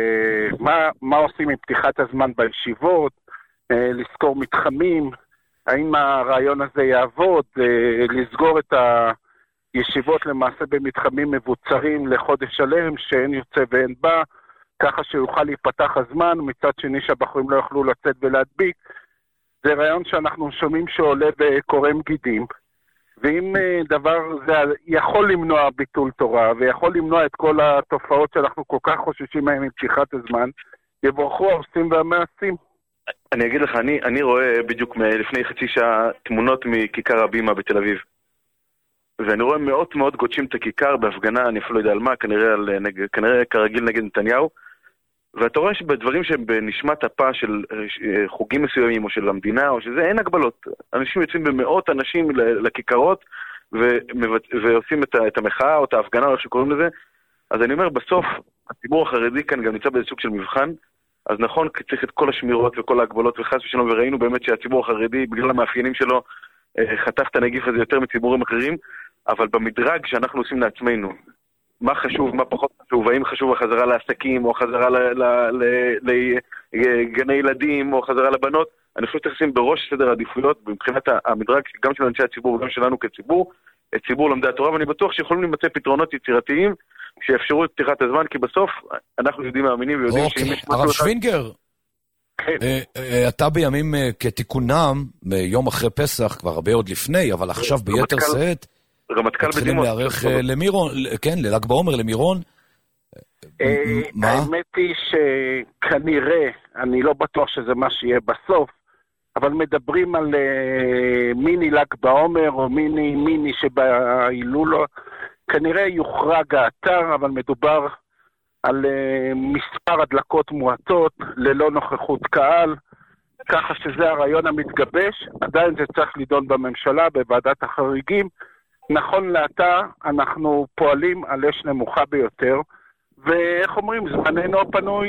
מה עושים עם פתיחת הזמן בישיבות, לזכור מתחמים, האם הרעיון הזה יעבוד, לסגור את הישיבות למעשה במתחמים מבוצרים לחודש שלם, שאין יוצא ואין בא, ככה שיוכל להיפתח הזמן, מצד שני שהבחורים לא יוכלו לצאת ולהדביק. זה רעיון שאנחנו שומעים שעולה בקורם גידים, ואם דבר זה יכול למנוע ביטול תורה, ויכול למנוע את כל התופעות שאנחנו כל כך חוששים מהם עם פתיחת הזמן, יבורכו העושים והמעשים. אני אגיד לך, אני רואה בדיוק לפני חצי שעה תמונות מכיכר הבימה בתל אביב. ואני רואה מאוד גודשים את הכיכר בהפגנה, אני אפילו לא יודע על מה, כנראה כרגיל נגד נתניהו. ואתה רואה שבדברים שבנשמת הפה של חוגים מסוימים או של המדינה או שזה, אין הגבלות. אנשים יוצאים במאות אנשים לכיכרות ועושים את המחאה או את ההפגנה או איך שקוראים לזה. אז אני אומר, בסוף הציבור החרדי כאן גם נמצא באיזה סוג של מבחן. אז נכון, צריך את כל השמירות וכל ההגבלות וחס ושלום, וראינו באמת שהציבור החרדי, בגלל המאפיינים שלו, חתך את הנגיף הזה יותר מציבורים אחרים, אבל במדרג שאנחנו עושים לעצמנו, מה חשוב, מה פחות חשוב, האם חשוב החזרה לעסקים, או חזרה לגני ילדים, או חזרה לבנות, אני חושב שצריך לשים בראש סדר העדיפויות, מבחינת המדרג גם של אנשי הציבור וגם שלנו כציבור, את ציבור לומדי התורה, ואני בטוח שיכולים להימצא פתרונות יצירתיים, שיאפשרו את פתיחת הזמן, כי בסוף אנחנו יודעים מאמינים ויודעים שאם יש הרב שווינגר, אתה בימים כתיקונם, יום אחרי פסח, כבר הרבה עוד לפני, אבל עכשיו ביתר שאת, מתחילים להיערך למירון, כן, לל"ג בעומר, למירון. האמת היא שכנראה, אני לא בטוח שזה מה שיהיה בסוף, אבל מדברים על מיני ל"ג בעומר, או מיני שבהילולו, כנראה יוחרג האתר, אבל מדובר על מספר הדלקות מועטות, ללא נוכחות קהל, ככה שזה הרעיון המתגבש, עדיין זה צריך לדון בממשלה, בוועדת החריגים. נכון לעתה, אנחנו פועלים על אש נמוכה ביותר, ואיך אומרים, זמננו הפנוי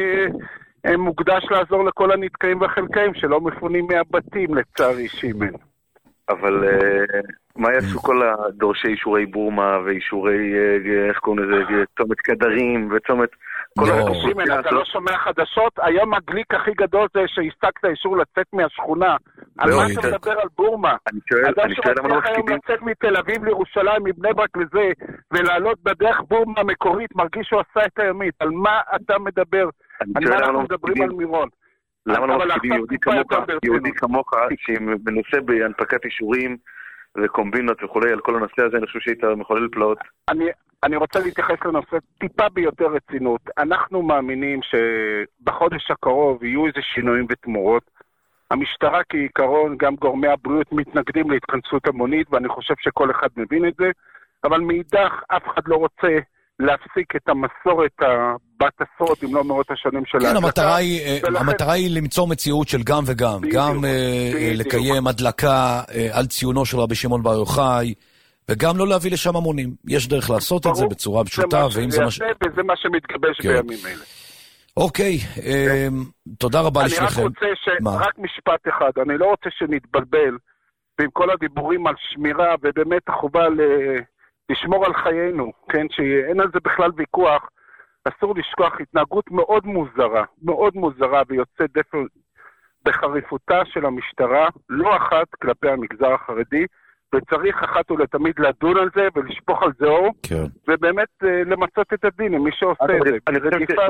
מוקדש לעזור לכל הנתקעים והחלקאים שלא מפונים מהבתים, לצערי, שימן. אבל מה יעשו כל הדורשי אישורי בורמה ואישורי, איך קוראים לזה, צומת קדרים וצומת... שימן, אתה לא שומע חדשות? היום הגליק הכי גדול זה שהשגת אישור לצאת מהשכונה. על מה אתה מדבר על בורמה? אני שואל למה לא היום לצאת מתל אביב לירושלים, מבני ברק לזה, ולעלות בדרך בורמה המקורית, מרגיש שהוא עשה את הימית. על מה אתה מדבר? על מה אנחנו מדברים על מירון? למה לא מפקידים יהודי כמוך שמנוסה בהנפקת אישורים וקומבינות וכולי על כל הנושא הזה? אני חושב שהיית מחולל פלאות. אני רוצה להתייחס לנושא טיפה ביותר רצינות. אנחנו מאמינים שבחודש הקרוב יהיו איזה שינויים ותמורות. המשטרה כעיקרון, גם גורמי הבריאות מתנגדים להתכנסות המונית, ואני חושב שכל אחד מבין את זה, אבל מאידך אף אחד לא רוצה להפסיק את המסורת בת עשרות, אם לא מאות השנים של ההדלקה. כן, המטרה היא למצוא מציאות של גם וגם. גם לקיים הדלקה על ציונו של רבי שמעון בר יוחאי, וגם לא להביא לשם המונים. יש דרך לעשות את זה בצורה פשוטה, וזה מה שמתגבש בימים אלה. אוקיי, תודה רבה לשניכם. רק משפט אחד, אני לא רוצה שנתבלבל, ועם כל הדיבורים על שמירה, ובאמת החובה לשמור על חיינו, כן, שאין על זה בכלל ויכוח, אסור לשכוח התנהגות מאוד מוזרה ויוצאת דפן בחריפותה של המשטרה, לא אחת כלפי המגזר החרדי, וצריך אחת ולתמיד לדון על זה ולשפוך על זה אור, ובאמת למצות את הדין עם מי שעושה את זה. אני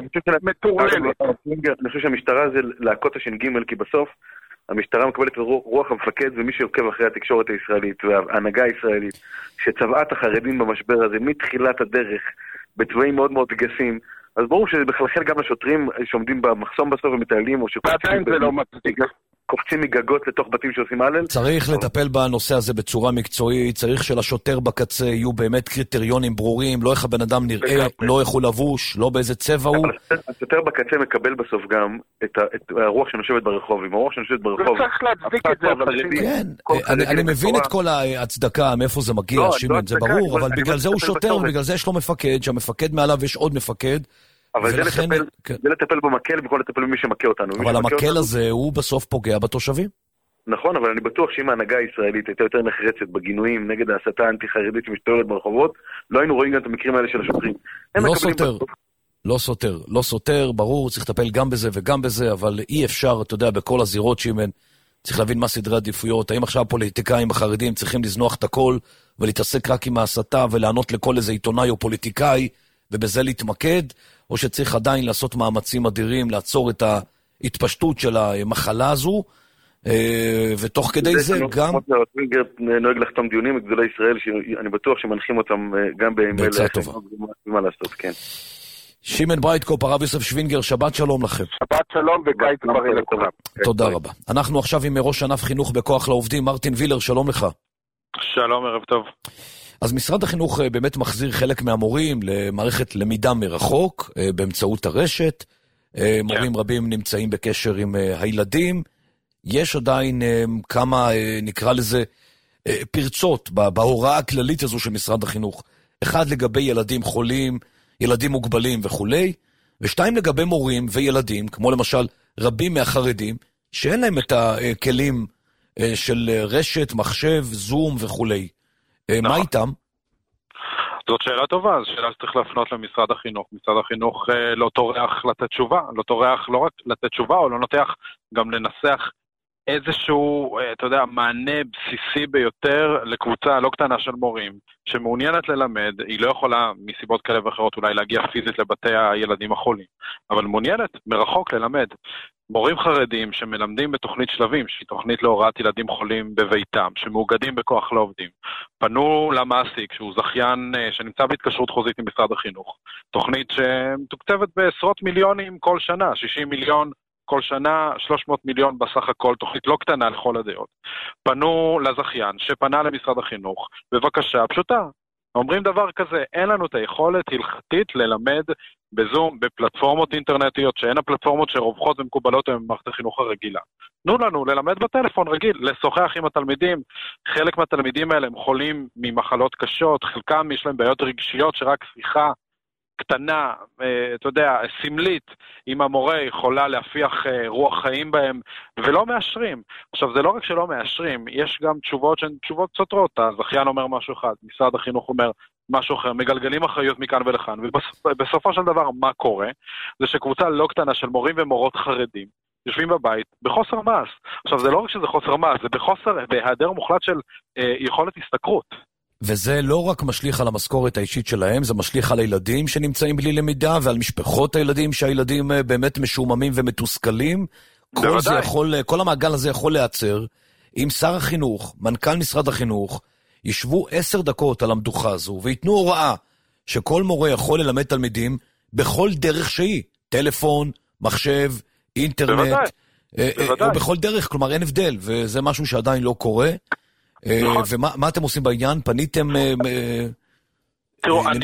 חושב שהמשטרה זה להקות הש"ג, כי בסוף המשטרה מקבלת רוח המפקד, ומי שעוקב אחרי התקשורת הישראלית וההנהגה הישראלית, שצבעה את החרדים במשבר הזה מתחילת הדרך, בצבעים מאוד מאוד גסים, אז ברור שזה בכלל גם לשוטרים שעומדים במחסום בסוף ומטיילים, או ועדיין זה לא מצדיק. קופצים מגגות לתוך בתים שעושים הלל. צריך לטפל בנושא הזה בצורה מקצועית, צריך שלשוטר בקצה יהיו באמת קריטריונים ברורים, לא איך הבן אדם נראה, לא איך הוא לבוש, לא באיזה צבע הוא. השוטר בקצה מקבל בסוף גם את הרוח שנושבת ברחוב, עם הרוח שנושבת ברחוב. לא צריך להצדיק את זה, אבל כן, אני מבין את כל ההצדקה, מאיפה זה מגיע, שימן, זה ברור, אבל בגלל זה הוא שוטר, ובגלל זה יש לו מפקד, שהמפקד מעליו יש עוד מפקד, אבל זה לטפל במקל במקום לטפל במי שמכה אותנו. אבל המקל הזה הוא בסוף פוגע בתושבים. נכון, אבל אני בטוח שאם ההנהגה הישראלית הייתה יותר נחרצת בגינויים נגד ההסתה האנטי-חרדית שמשתוללת ברחובות, לא היינו רואים גם את המקרים האלה של השוטרים. לא סותר, ברור, צריך לטפל גם בזה וגם בזה, אבל אי אפשר, אתה יודע, בכל הזירות שימן, צריך להבין מה סדרי עדיפויות, האם עכשיו הפוליטיקאים החרדים צריכים לזנוח את הכל ולהתעסק רק עם ההסתה ולענות לכל איזה עיתונאי או פוליטיקאי ובזה להתמקד, או שצריך עדיין לעשות מאמצים אדירים, לעצור את ההתפשטות של המחלה הזו, ותוך כדי זה גם... נוהג לחתום דיונים מגדולי ישראל, שאני בטוח שמנחים אותם גם בעצה טובה. מה לעשות, כן. שימן ברייטקופ, הרב יוסף שווינגר, שבת שלום לכם. שבת שלום וקיץ בריא לכולם. תודה רבה. אנחנו עכשיו עם ראש ענף חינוך בכוח לעובדים, מרטין וילר, שלום לך. שלום, ערב טוב. אז משרד החינוך באמת מחזיר חלק מהמורים למערכת למידה מרחוק, באמצעות הרשת. מורים רבים נמצאים בקשר עם הילדים. יש עדיין כמה, נקרא לזה, פרצות בהוראה הכללית הזו של משרד החינוך. אחד לגבי ילדים חולים, ילדים מוגבלים וכולי, ושתיים לגבי מורים וילדים, כמו למשל רבים מהחרדים, שאין להם את הכלים של רשת, מחשב, זום וכולי. מה איתם? זאת שאלה טובה, זו שאלה שצריך להפנות למשרד החינוך. משרד החינוך לא טורח לתת תשובה, לא טורח לא רק לתת תשובה, או לא נוטח גם לנסח איזשהו, אתה יודע, מענה בסיסי ביותר לקבוצה לא קטנה של מורים, שמעוניינת ללמד, היא לא יכולה מסיבות כאלה ואחרות אולי להגיע פיזית לבתי הילדים החולים, אבל מעוניינת מרחוק ללמד. מורים חרדים שמלמדים בתוכנית שלבים, שהיא תוכנית להוראת ילדים חולים בביתם, שמאוגדים בכוח לעובדים, פנו למעסיק, שהוא זכיין שנמצא בהתקשרות חוזית עם משרד החינוך. תוכנית שמתוקצבת בעשרות מיליונים כל שנה, 60 מיליון כל שנה, 300 מיליון בסך הכל, תוכנית לא קטנה לכל הדעות. פנו לזכיין שפנה למשרד החינוך, בבקשה פשוטה. אומרים דבר כזה, אין לנו את היכולת הלכתית ללמד בזום, בפלטפורמות אינטרנטיות, שהן הפלטפורמות שרווחות ומקובלות במערכת החינוך הרגילה. תנו לנו ללמד בטלפון רגיל, לשוחח עם התלמידים. חלק מהתלמידים האלה הם חולים ממחלות קשות, חלקם יש להם בעיות רגשיות שרק שיחה קטנה, אתה יודע, סמלית, עם המורה יכולה להפיח רוח חיים בהם, ולא מאשרים. עכשיו, זה לא רק שלא מאשרים, יש גם תשובות שהן תשובות סותרות. הזכיין אומר משהו אחד, משרד החינוך אומר משהו אחר, מגלגלים אחריות מכאן ולכאן, ובסופו של דבר, מה קורה? זה שקבוצה לא קטנה של מורים ומורות חרדים, יושבים בבית בחוסר מעש. עכשיו, זה לא רק שזה חוסר מעש, זה בהיעדר מוחלט של יכולת הסתכרות. וזה לא רק משליך על המשכורת האישית שלהם, זה משליך על הילדים שנמצאים בלי למידה, ועל משפחות הילדים שהילדים באמת משוממים ומתוסכלים. כל המעגל הזה יכול להיעצר, אם שר החינוך, מנכ"ל משרד החינוך, ישבו 10 דקות על המדוכה הזו, ויתנו הוראה שכל מורה יכול ללמד תלמידים בכל דרך שהיא, טלפון, מחשב, אינטרנט, או בכל דרך, כלומר אין הבדל, וזה משהו שעדיין לא קורה. ומה אתם עושים בעניין? פניתם... תראו, אני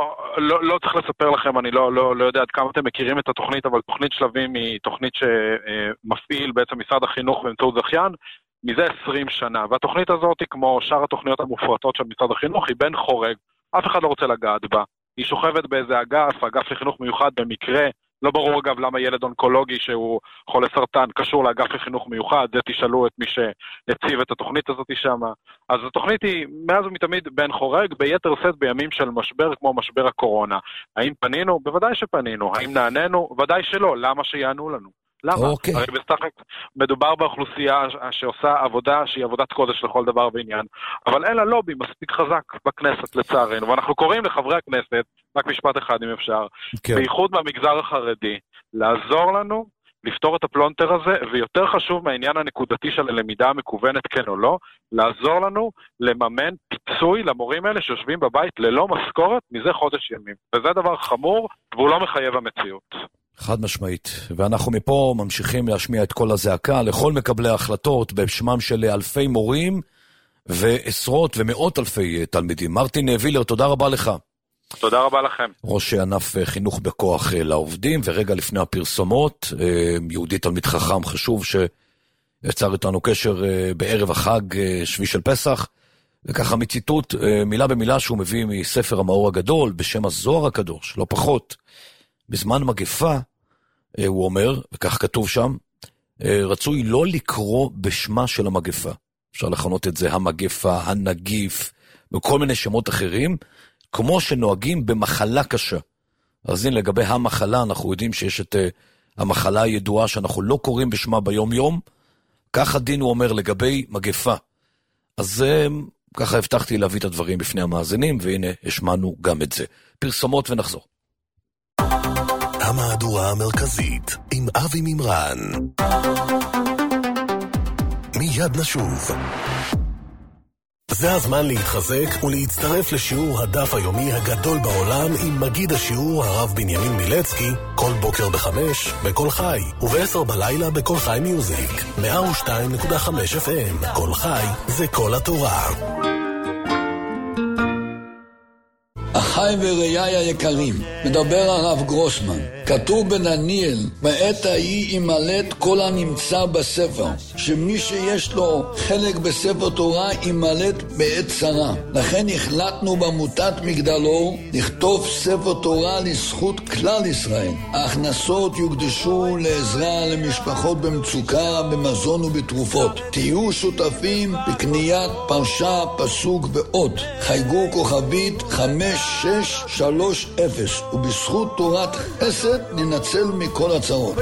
לא צריך לספר לכם, אני לא יודע עד כמה אתם מכירים את התוכנית, אבל תוכנית שלבים היא תוכנית שמפעיל בעצם משרד החינוך באמצעות זכיין מזה 20 שנה, והתוכנית הזאת, כמו שאר התוכניות המופרטות של משרד החינוך, היא בן חורג, אף אחד לא רוצה לגעת בה, היא שוכבת באיזה אגף לחינוך מיוחד במקרה, לא ברור אגב למה ילד אונקולוגי שהוא חולה סרטן קשור לאגף לחינוך מיוחד, זה תשאלו את מי שהציב את התוכנית הזאת שם. אז התוכנית היא מאז ומתמיד בן חורג, ביתר סט בימים של משבר כמו משבר הקורונה. האם פנינו? בוודאי שפנינו. האם נעננו? ודאי שלא. למה שיענו לנו? למה? הרי בסתחק מדובר באוכלוסייה שעושה עבודה שהיא עבודת קודש לכל דבר ועניין, אבל אין לה לובי מספיק חזק בכנסת לצערנו, ואנחנו קוראים לחברי הכנסת, רק משפט אחד אם אפשר, בייחוד מהמגזר החרדי, לעזור לנו לפתור את הפלונטר הזה, ויותר חשוב מהעניין הנקודתי של הלמידה המקוונת כן או לא, לעזור לנו לממן פיצוי למורים האלה שיושבים בבית ללא משכורת מזה חודש ימים, וזה דבר חמור והוא לא מחייב המציאות. חד משמעית, ואנחנו מפה ממשיכים להשמיע את כל הזעקה לכל מקבלי ההחלטות בשמם של אלפי מורים ועשרות ומאות אלפי תלמידים. מרטין וילר, תודה רבה לך. תודה רבה לכם. ראש ענף חינוך בכוח לעובדים, ורגע לפני הפרסומות, יהודי תלמיד חכם חשוב שיצר איתנו קשר בערב החג שבי של פסח, וככה מציטוט מילה במילה שהוא מביא מספר המאור הגדול בשם הזוהר הקדוש, לא פחות. בזמן מגפה, הוא אומר, וכך כתוב שם, רצוי לא לקרוא בשמה של המגפה. אפשר לכנות את זה המגפה, הנגיף, וכל מיני שמות אחרים, כמו שנוהגים במחלה קשה. אז הנה, לגבי המחלה, אנחנו יודעים שיש את המחלה הידועה שאנחנו לא קוראים בשמה ביום יום, כך הדין הוא אומר לגבי מגפה. אז ככה הבטחתי להביא את הדברים בפני המאזינים, והנה, השמענו גם את זה. פרסומות ונחזור. המהדורה המרכזית עם אבי ממרן. מיד נשוב. זה הזמן להתחזק ולהצטרף לשיעור הדף היומי הגדול בעולם עם מגיד השיעור הרב בנימין מילצקי, כל בוקר ב5 בכל חי וב10 בלילה בכל חי מיוזיק 102.5 FM. כל חי זה כל התורה. אחי ורעיי היקרים, מדבר הרב גרוסמן. כתוב בדניאל, בעת ההיא ימלט כל הנמצא בספר, שמי שיש לו חלק בספר תורה ימלט בעת צרה. לכן החלטנו בעמותת מגדלור לכתוב ספר תורה לזכות כלל ישראל. ההכנסות יוקדשו לעזרה למשפחות במצוקה, במזון ובתרופות. תהיו שותפים בקניית פרשה, פסוק ועוד. חייגו כוכבית 5630, ובזכות תורת חסד ננצל מכל הצרות.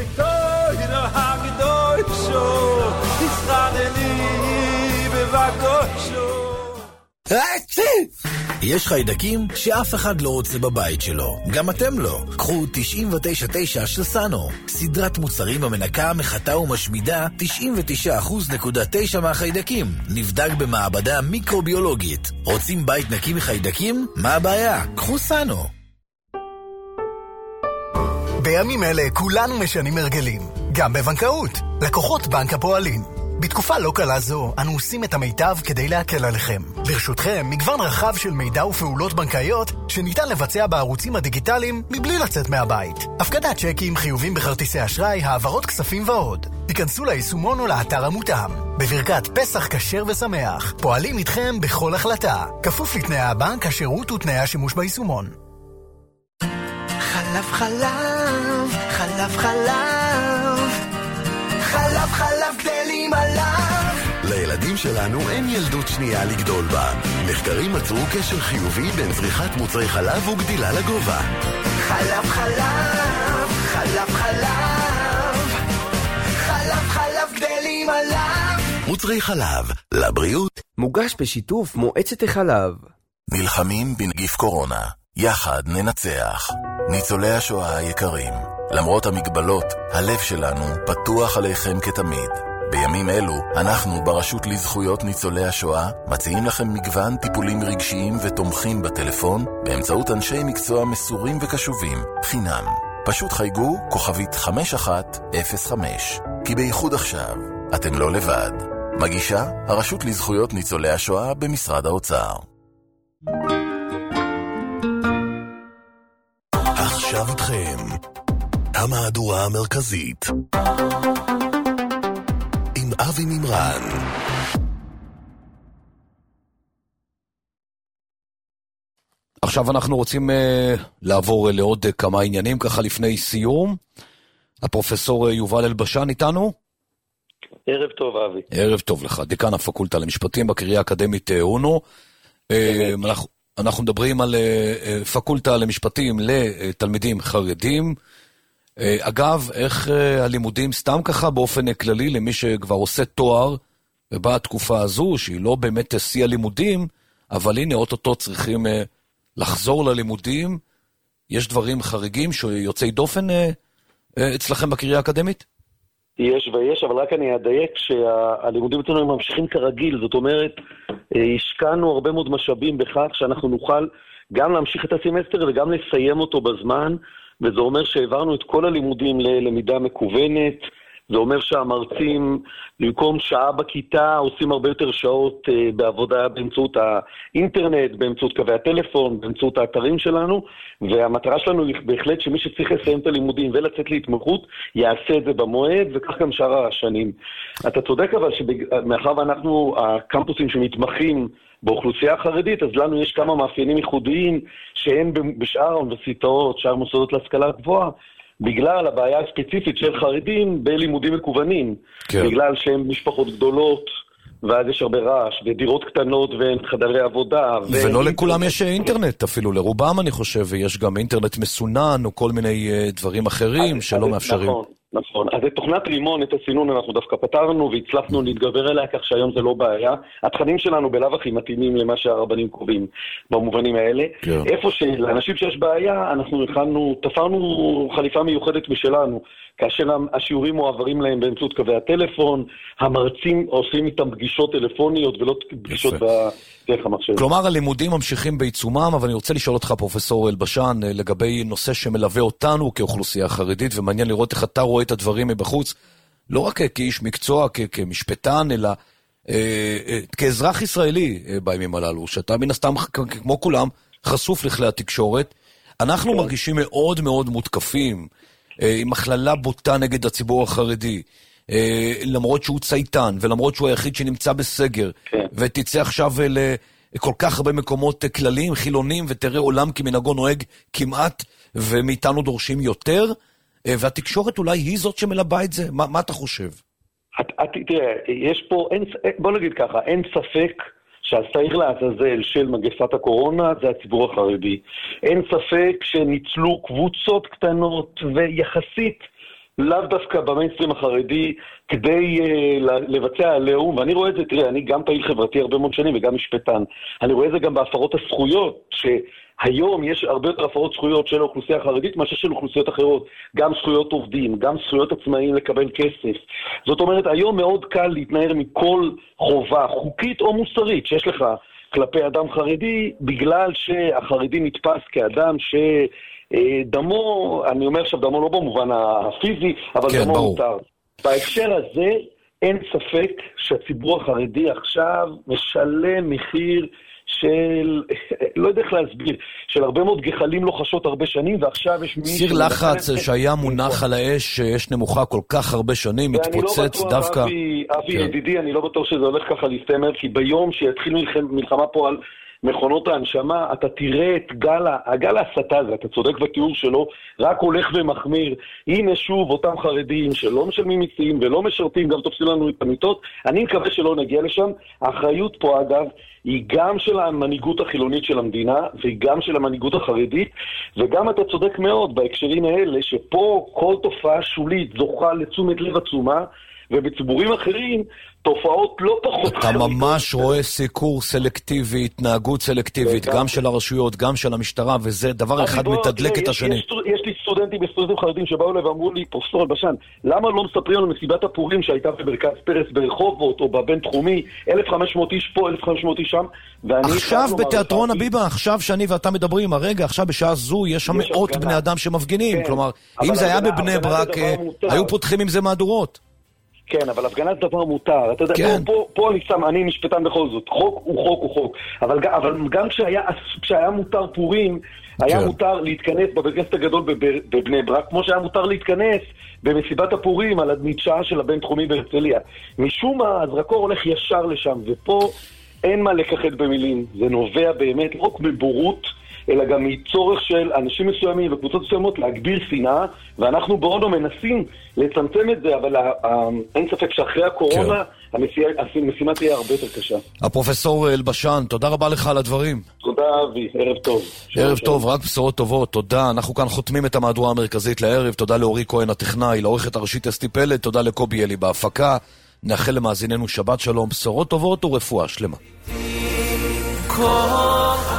יש חיידקים שאף אחד לא רוצה בבית שלו. גם אתם לא. קחו 99.9 של סאנו. סדרת מוצרים המנקה, מחתה ומשמידה 99.9% מהחיידקים. נבדק במעבדה מיקרוביולוגית. רוצים בית נקי מחיידקים? מה הבעיה? קחו סאנו. בימים אלה כולנו משנים הרגלים. גם בבנקאות. לקוחות בנק הפועלים. בתקופה לא קלה זו, אנו עושים את המיטב כדי להקל עליכם. לרשותכם, מגוון רחב של מידע ופעולות בנקאיות שניתן לבצע בערוצים הדיגיטליים מבלי לצאת מהבית. הפקדת צ'קים, חיובים בכרטיסי אשראי, העברות כספים ועוד. תיכנסו ליישומון או לאתר המותאם. בברכת פסח כשר ושמח. פועלים איתכם בכל החלטה. כפוף לתנאי הבנק, השירות ותנאי השימוש ביישומון. חלב חלב, חלב חלב, חלב חלב גדלים עליו. לילדים שלנו אין ילדות שנייה לגדול בה. מחקרים מצאו קשר חיובי בין צריכת מוצרי חלב וגדילה לגובה. חלב חלב, חלב חלב, חלב חלב גדלים עליו. מוצרי חלב, לבריאות. מוגש בשיתוף מועצת החלב. נלחמים בנגיף קורונה. יחד ננצח. ניצולי השואה היקרים, למרות המגבלות, הלב שלנו פתוח עליכם כתמיד. בימים אלו, אנחנו ברשות לזכויות ניצולי השואה מציעים לכם מגוון טיפולים רגשיים ותומכים בטלפון באמצעות אנשי מקצוע מסורים וקשובים, חינם. פשוט חייגו כוכבית 5105, כי בייחוד עכשיו אתם לא לבד. מגישה הרשות לזכויות ניצולי השואה במשרד האוצר. עכשיו איתכם, המהדורה המרכזית עם אבי מימרן. עכשיו אנחנו רוצים לעבור לעוד כמה עניינים ככה לפני סיום. הפרופסור יובל אלבשן איתנו. ערב טוב אבי. ערב טוב לך, דיקן הפקולטה למשפטים בקריה האקדמית אונו. אנחנו מדברים על פקולטה למשפטים לתלמידים חרדים. אגב, איך הלימודים סתם ככה באופן כללי למי שכבר עושה תואר, ובאה התקופה הזו שהיא לא באמת שיא הלימודים, אבל הנה אוטוטו צריכים לחזור ללימודים. יש דברים חריגים שיוצאי דופן אצלכם בקריה האקדמית? יש ויש, אבל רק אני אדייק שהלימודים אצלנו ממשיכים כרגיל, זאת אומרת, השקענו הרבה מאוד משאבים בכך שאנחנו נוכל גם להמשיך את הסמסטר וגם לסיים אותו בזמן, וזה אומר שהעברנו את כל הלימודים ללמידה מקוונת, זה אומר שהמרצים במקום שעה בכיתה עושים הרבה יותר שעות בעבודה באמצעות האינטרנט, באמצעות קווי הטלפון, באמצעות האתרים שלנו, והמטרה שלנו היא בהחלט שמי שצריך לסיים את הלימודים ולצאת להתמחות יעשה את זה במועד, וכך גם שאר השנים. אתה צודק אבל שמאחר ואנחנו הקמפוסים שמתמחים באוכלוסייה החרדית, אז לנו יש כמה מאפיינים ייחודיים שאין בשאר האוניברסיטאות, שאר מוסדות להשכלה גבוהה, בגלל הבעיה הספציפית של חרדים בלימודים מקוונים, כן. בגלל שהם משפחות גדולות, ואז יש הרבה רעש, ודירות קטנות ואין חדרי עבודה. ולא לכולם יש אינטרנט, אפילו לרובם אני חושב, ויש גם אינטרנט מסונן, או כל מיני דברים אחרים שלא מאפשרים. נכון, נכון. אז את תוכנת רימון, את הסינון אנחנו דווקא פתרנו, והצלחנו להתגבר אליה, כך שהיום זה לא בעיה. התכנים שלנו בלאו הכי מתאימים למה שהרבנים קובעים במובנים האלה. כן. איפה שלאנשים שיש בעיה, אנחנו תפרנו חליפה מיוחדת משלנו, כאשר השיעורים מועברים להם באמצעות קווי הטלפון, המרצים עושים איתם פגישות טלפוניות ולא פגישות בדרך המחשב. כלומר, הלימודים ממשיכים בעיצומם, אבל אני רוצה לשאול אותך, פרופסור אלבשן, לגבי נושא שמלווה אותנו כאוכלוסייה חרדית, ומעניין לראות איך אתה רואה את הדברים מבחוץ, לא רק כאיש מקצוע, כמשפטן, אלא כאזרח ישראלי בימים הללו, שאתה מן הסתם, כמו כולם, חשוף לכלי התקשורת. אנחנו מרגישים מאוד מאוד מותקפים, עם הכללה בוטה נגד הציבור החרדי, למרות שהוא צייתן, ולמרות שהוא היחיד שנמצא בסגר, ותצא עכשיו לכל כך הרבה מקומות כלליים, חילונים, ותראה עולם כמנהגו נוהג כמעט, ומאיתנו דורשים יותר, והתקשורת אולי היא זאת שמלבה את זה. מה אתה חושב? תראה, יש פה, בוא נגיד ככה, אין ספק שהשעיר לעזאזל של מגפת הקורונה זה הציבור החרדי. אין ספק שניצלו קבוצות קטנות ויחסית לאו דווקא במיינסטרים החרדי, כדי לבצע עליהום, ואני רואה את זה, תראה, אני גם פעיל חברתי הרבה מאוד שנים וגם משפטן, אני רואה את זה גם בהפרות הזכויות, שהיום יש הרבה יותר הפרות זכויות של האוכלוסייה החרדית, מאשר של אוכלוסיות אחרות, גם זכויות עובדים, גם זכויות עצמאים לקבל כסף. זאת אומרת, היום מאוד קל להתנער מכל חובה חוקית או מוסרית שיש לך כלפי אדם חרדי, בגלל שהחרדי נתפס כאדם דמו, אני אומר עכשיו דמו לא במובן הפיזי, אבל כן, דמו מותר. בהקשר הזה אין ספק שהציבור החרדי עכשיו משלם מחיר של, לא יודע איך להסביר, של הרבה מאוד גחלים לא חשות הרבה שנים, ועכשיו יש סיר לחץ שהיה מונח על האש, יש נמוכה כל כך הרבה שנים, מתפוצץ דווקא. אבי ידידי, אני לא בטוח שזה הולך ככה להסתמר, כי ביום שיתחיל מלחמה פה על מכונות ההנשמה, אתה תראה את הגל ההסתה הזה, אתה צודק בתיאור שלו, רק הולך ומחמיר. הנה שוב אותם חרדים שלא משלמים מיסים ולא משרתים, גם תופסים לנו את המיטות. אני מקווה שלא נגיע לשם. האחריות פה אגב היא גם של המנהיגות החילונית של המדינה, והיא גם של המנהיגות החרדית, וגם אתה צודק מאוד בהקשרים האלה, שפה כל תופעה שולית זוכה לתשומת לב עצומה, ובציבורים אחרים תופעות לא פחות אתה ממש רואה סיקור סלקטיבי, התנהגות סלקטיבית, גם של הרשויות, גם של המשטרה, וזה דבר אחד מתדלק את השני. יש לי סטודנטים חרדים שבאו לי ואמרו לי, פרופסור אלבשן, למה לא מספרים על מסיבת הפורים שהייתה במרכז פרס ברחובות או בבין תחומי, 1,500 איש פה, 1,500 איש שם, עכשיו בתיאטרון הבימה, עכשיו שאני ואתה מדברים, הרגע, עכשיו בשעה זו, יש שם מאות בני אדם שמפגינים, כלומר, אם זה היה בבני ברק, היו פותחים עם זה מהדורות. כן, אבל הפגנה זה דבר מותר. אתה יודע, פה אני משפטן בכל זאת. חוק הוא חוק הוא חוק. אבל גם כשהיה מותר פורים, היה מותר להתכנס בבית כנסת הגדול בבני ברק, כמו שהיה מותר להתכנס במסיבת הפורים על המדשאה של הבן תחומי בהרצליה. משום מה, הזרקור הולך ישר לשם, ופה אין מה לקחת במילים. זה נובע באמת לא רק מבורות, אלא גם מצורך של אנשים מסוימים וקבוצות מסוימות להגביר שנאה, ואנחנו בעודו מנסים לצמצם את זה, אבל אין ספק שאחרי הקורונה המשימה תהיה הרבה יותר קשה. הפרופסור אלבשן, תודה רבה לך על הדברים. תודה אבי, ערב טוב. ערב טוב, רק בשורות טובות, תודה. אנחנו כאן חותמים את המהדורה המרכזית לערב, תודה לאורי כהן הטכנאי, לעורכת הראשית אסתי פלד, תודה לקובי אלי בהפקה, נאחל למאזיננו שבת שלום, בשורות טובות ורפואה שלמה.